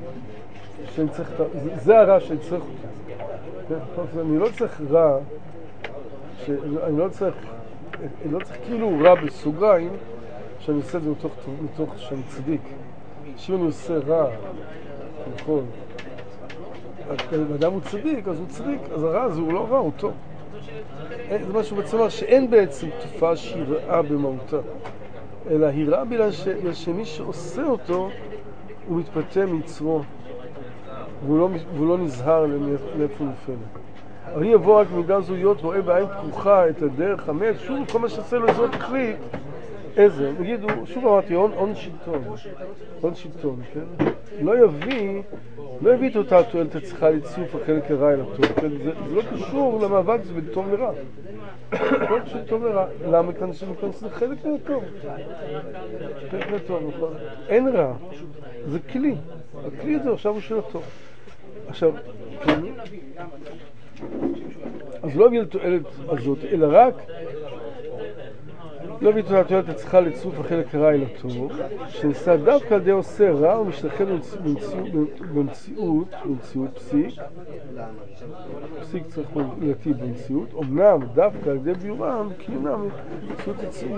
זה הרע שאני צריך אותו. אני לא צריך רע, אני לא צריך כאילו רע בסוגריים, שאני עושה את זה מתוך שאני צדיק. שאם אני עושה רע, נכון, האדם הוא צדיק, אז הוא צדיק, אז הרע הזה הוא לא רע, הוא טוב. זה משהו בעצם אומר שאין בעצם תופעה שהיא רעה במהותה, אלא היא רעה בגלל שמי שעושה אותו הוא מתפתה מיצרו והוא לא נזהר לאיפה הוא נופל. אבל היא יבוא רק מידה זויות, רואה בעין פקוחה את הדרך המת, שוב כל מה שעשה לו זאת תחליט איזה, נגידו, שוב אמרתי, הון שלטון, כן? לא יביא את אותה תועלת צריכה לציוף החלק הרע אל הטוב, כן? זה לא קשור למאבק, זה בין טוב לרע. לא קשור טוב לרע, למה כאן זה חלק מהטוב? חלק מהטוב, נכון? אין רע, זה כלי. הכלי הזה עכשיו הוא של הטוב. עכשיו, כן? אז לא יביא לתועלת הזאת, אלא רק לא יביא לתועלת צריכה לצוף החלק הרע אל הטוב, שנעשה דווקא על ידי עושה רע ומשתחל במציאות פסיק צריך להתיב במציאות, אמנם דווקא על ידי ביורם, כי אינם מציאות עצמית.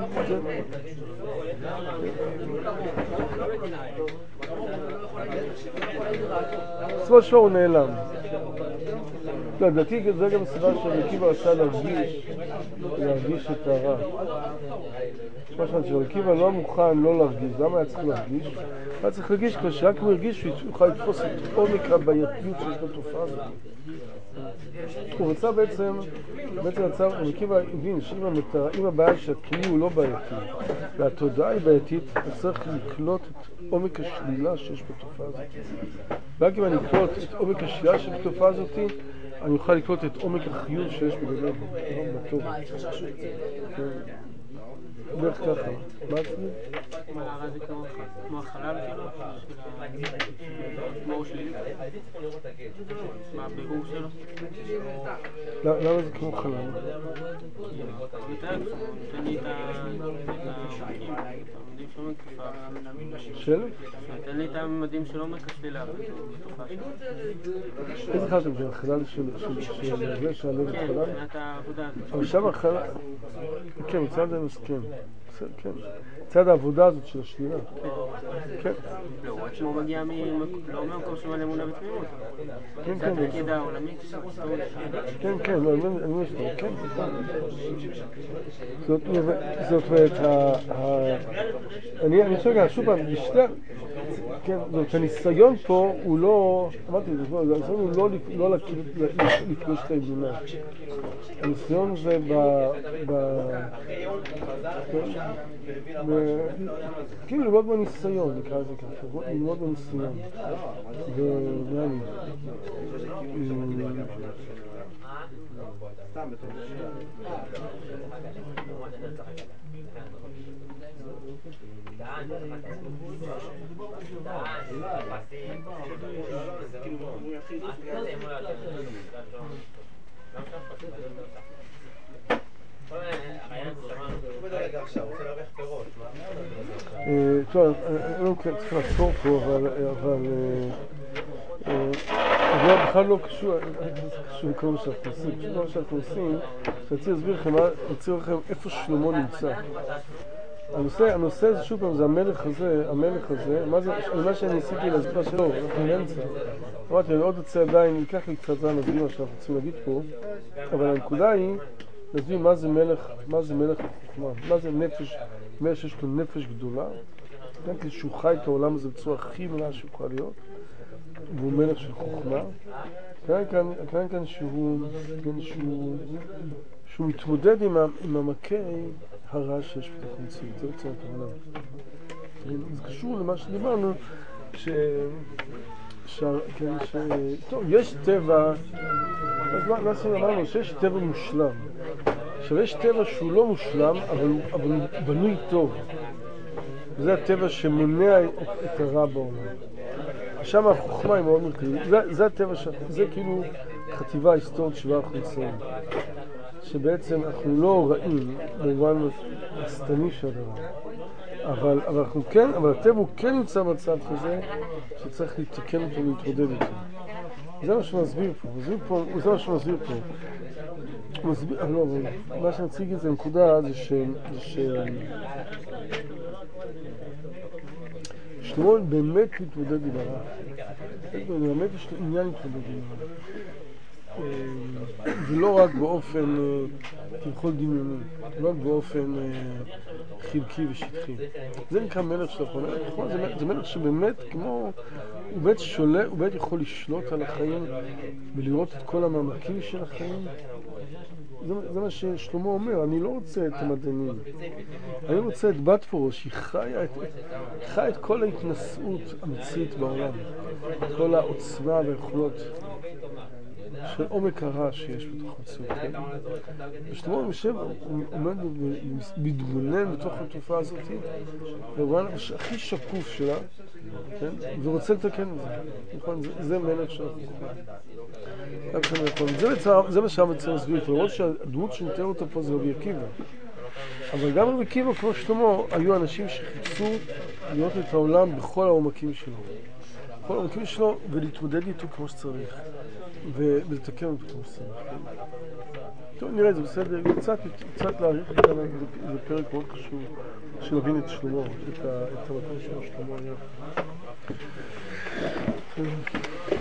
בסופו של דבר הוא נעלם. לא, לדעתי זה גם הסיבה שרבי עקיבא רצה להרגיש את הרע. מה שאומרת, שרבי עקיבא לא מוכן לא להרגיש, למה היה צריך להרגיש? היה צריך להרגיש כשרק הוא הרגיש שהוא יוכל לתפוס את עומק הבעייתיות שיש בתופעה הזאת. הוא רצה בעצם רבי עקיבא הבין שאם הבעיה שהכלי הוא לא בעייתי והתודעה היא בעייתית, הוא צריך לקלוט את עומק השלילה שיש בתופעה הזאת. רק אם אני אקלוט את עומק השלילה שיש בתופעה הזאת, אני אוכל לקלוט את עומק החיוב שיש בגלל בטוב. בערך ככה. מה זה? מה הרע זה כמו החלל כאילו? כמו שלילי? מה הבירור שלו? למה זה כמו חלל? נותן לי את הממדים שלו מקפה. של? נותן לי את הממדים שלו מקשלילה בתופעה שלו. איזה חלק זה? החלל של זה שהלב כן, החלל? מבחינת העבודה הזאת. אבל שם החלל... כן, מצד המסכן. כן. מצד העבודה הזאת של השלילה. כן. לא, הוא עצמו מגיע לא מהמקום שמלא אמונה בתמימות. כן, זה התפקיד העולמי. כן, לא, אני מבין שאתה, כן. זאת אומרת, אני חושב שוב פעם, כן, זאת אומרת, הניסיון פה הוא לא, אמרתי, הניסיון הוא לא לפגוש את האמונה. הניסיון זה כאילו ללמוד בניסיון, נקרא לזה ככה, ללמוד בניסיון. ונעני. טוב, אני צריך לעצור פה, אבל זה בכלל לא קשור לכל מה שאנחנו עושים. פשוט מה שאנחנו עושים, שרציתי להסביר לכם איפה שלמה נמצא. הנושא הזה, שוב פעם, זה המלך הזה, מה שאני ניסיתי להסביר שלו, אנחנו באמצע. אמרתי, אני עוד רוצה עדיין, ייקח לי קצת זמן להסביר מה שאנחנו רוצים להגיד פה, אבל הנקודה היא, להסביר מה זה מלך החוכמה, מה זה נפש, מלך שיש לו נפש גדולה, שהוא חי את העולם הזה בצורה הכי מלאה שיוכל להיות, והוא מלך של חוכמה. כאן כאן שהוא מתמודד עם המכה הרע שיש בתוך המציאות, זה יוצא הכוונה. זה קשור למה שדיברנו, טוב, יש טבע, מה שאמרנו, שיש טבע מושלם. עכשיו, יש טבע שהוא לא מושלם, אבל הוא בנוי טוב. וזה הטבע שמונע את הרע בעולם. שם החוכמה היא מאוד מרכזית. זה הטבע, זה כאילו חטיבה היסטורית שבה אנחנו נמצאים. שבעצם אנחנו לא רעים במובן הסתני של הדבר. אבל הטבע הוא כן נמצא במצב כזה שצריך לתקן אותו ולהתמודד איתו. זה מה שמסביר פה. זה מה שמסביר פה. מה שנציג את זה נקודה זה שלמה באמת מתמודד עם הרע. באמת יש לו עניין להתמודד עם הרע. ולא רק באופן כביכול דמיוני, לא רק באופן חלקי ושטחי. זה נקרא מלך של החוכמה. זה מלך שבאמת כמו, הוא באמת שולט, הוא באמת יכול לשלוט על החיים ולראות את כל המעמקים של החיים. זה מה ששלמה אומר, אני לא רוצה את המדענים, אני רוצה את בת פרוש, היא חיה את כל ההתנשאות המצרית בעולם, כל העוצמה והיכולות של עומק הרע שיש בתוך המציאות. ושלמה יושב, הוא עומד ומתבונן בתוך התופעה הזאת, והוא הכי שקוף שלה, ורוצה לתקן את זה. זה מלך של החוכמה. זה מה שהמצרים מסביר, למרות שהדמות שנתאר אותה פה זה רבי עקיבא. אבל גם רבי עקיבא, כמו שלמה, היו אנשים שחיפשו לראות את העולם בכל העומקים שלו. בכל העומקים שלו, ולהתמודד איתו כמו שצריך. ולתקן אותו כמו שצריך. טוב, נראה, זה בסדר. קצת להעריך את זה פרק מאוד חשוב, שנבין את שלמה, את המקום של שלמה היה.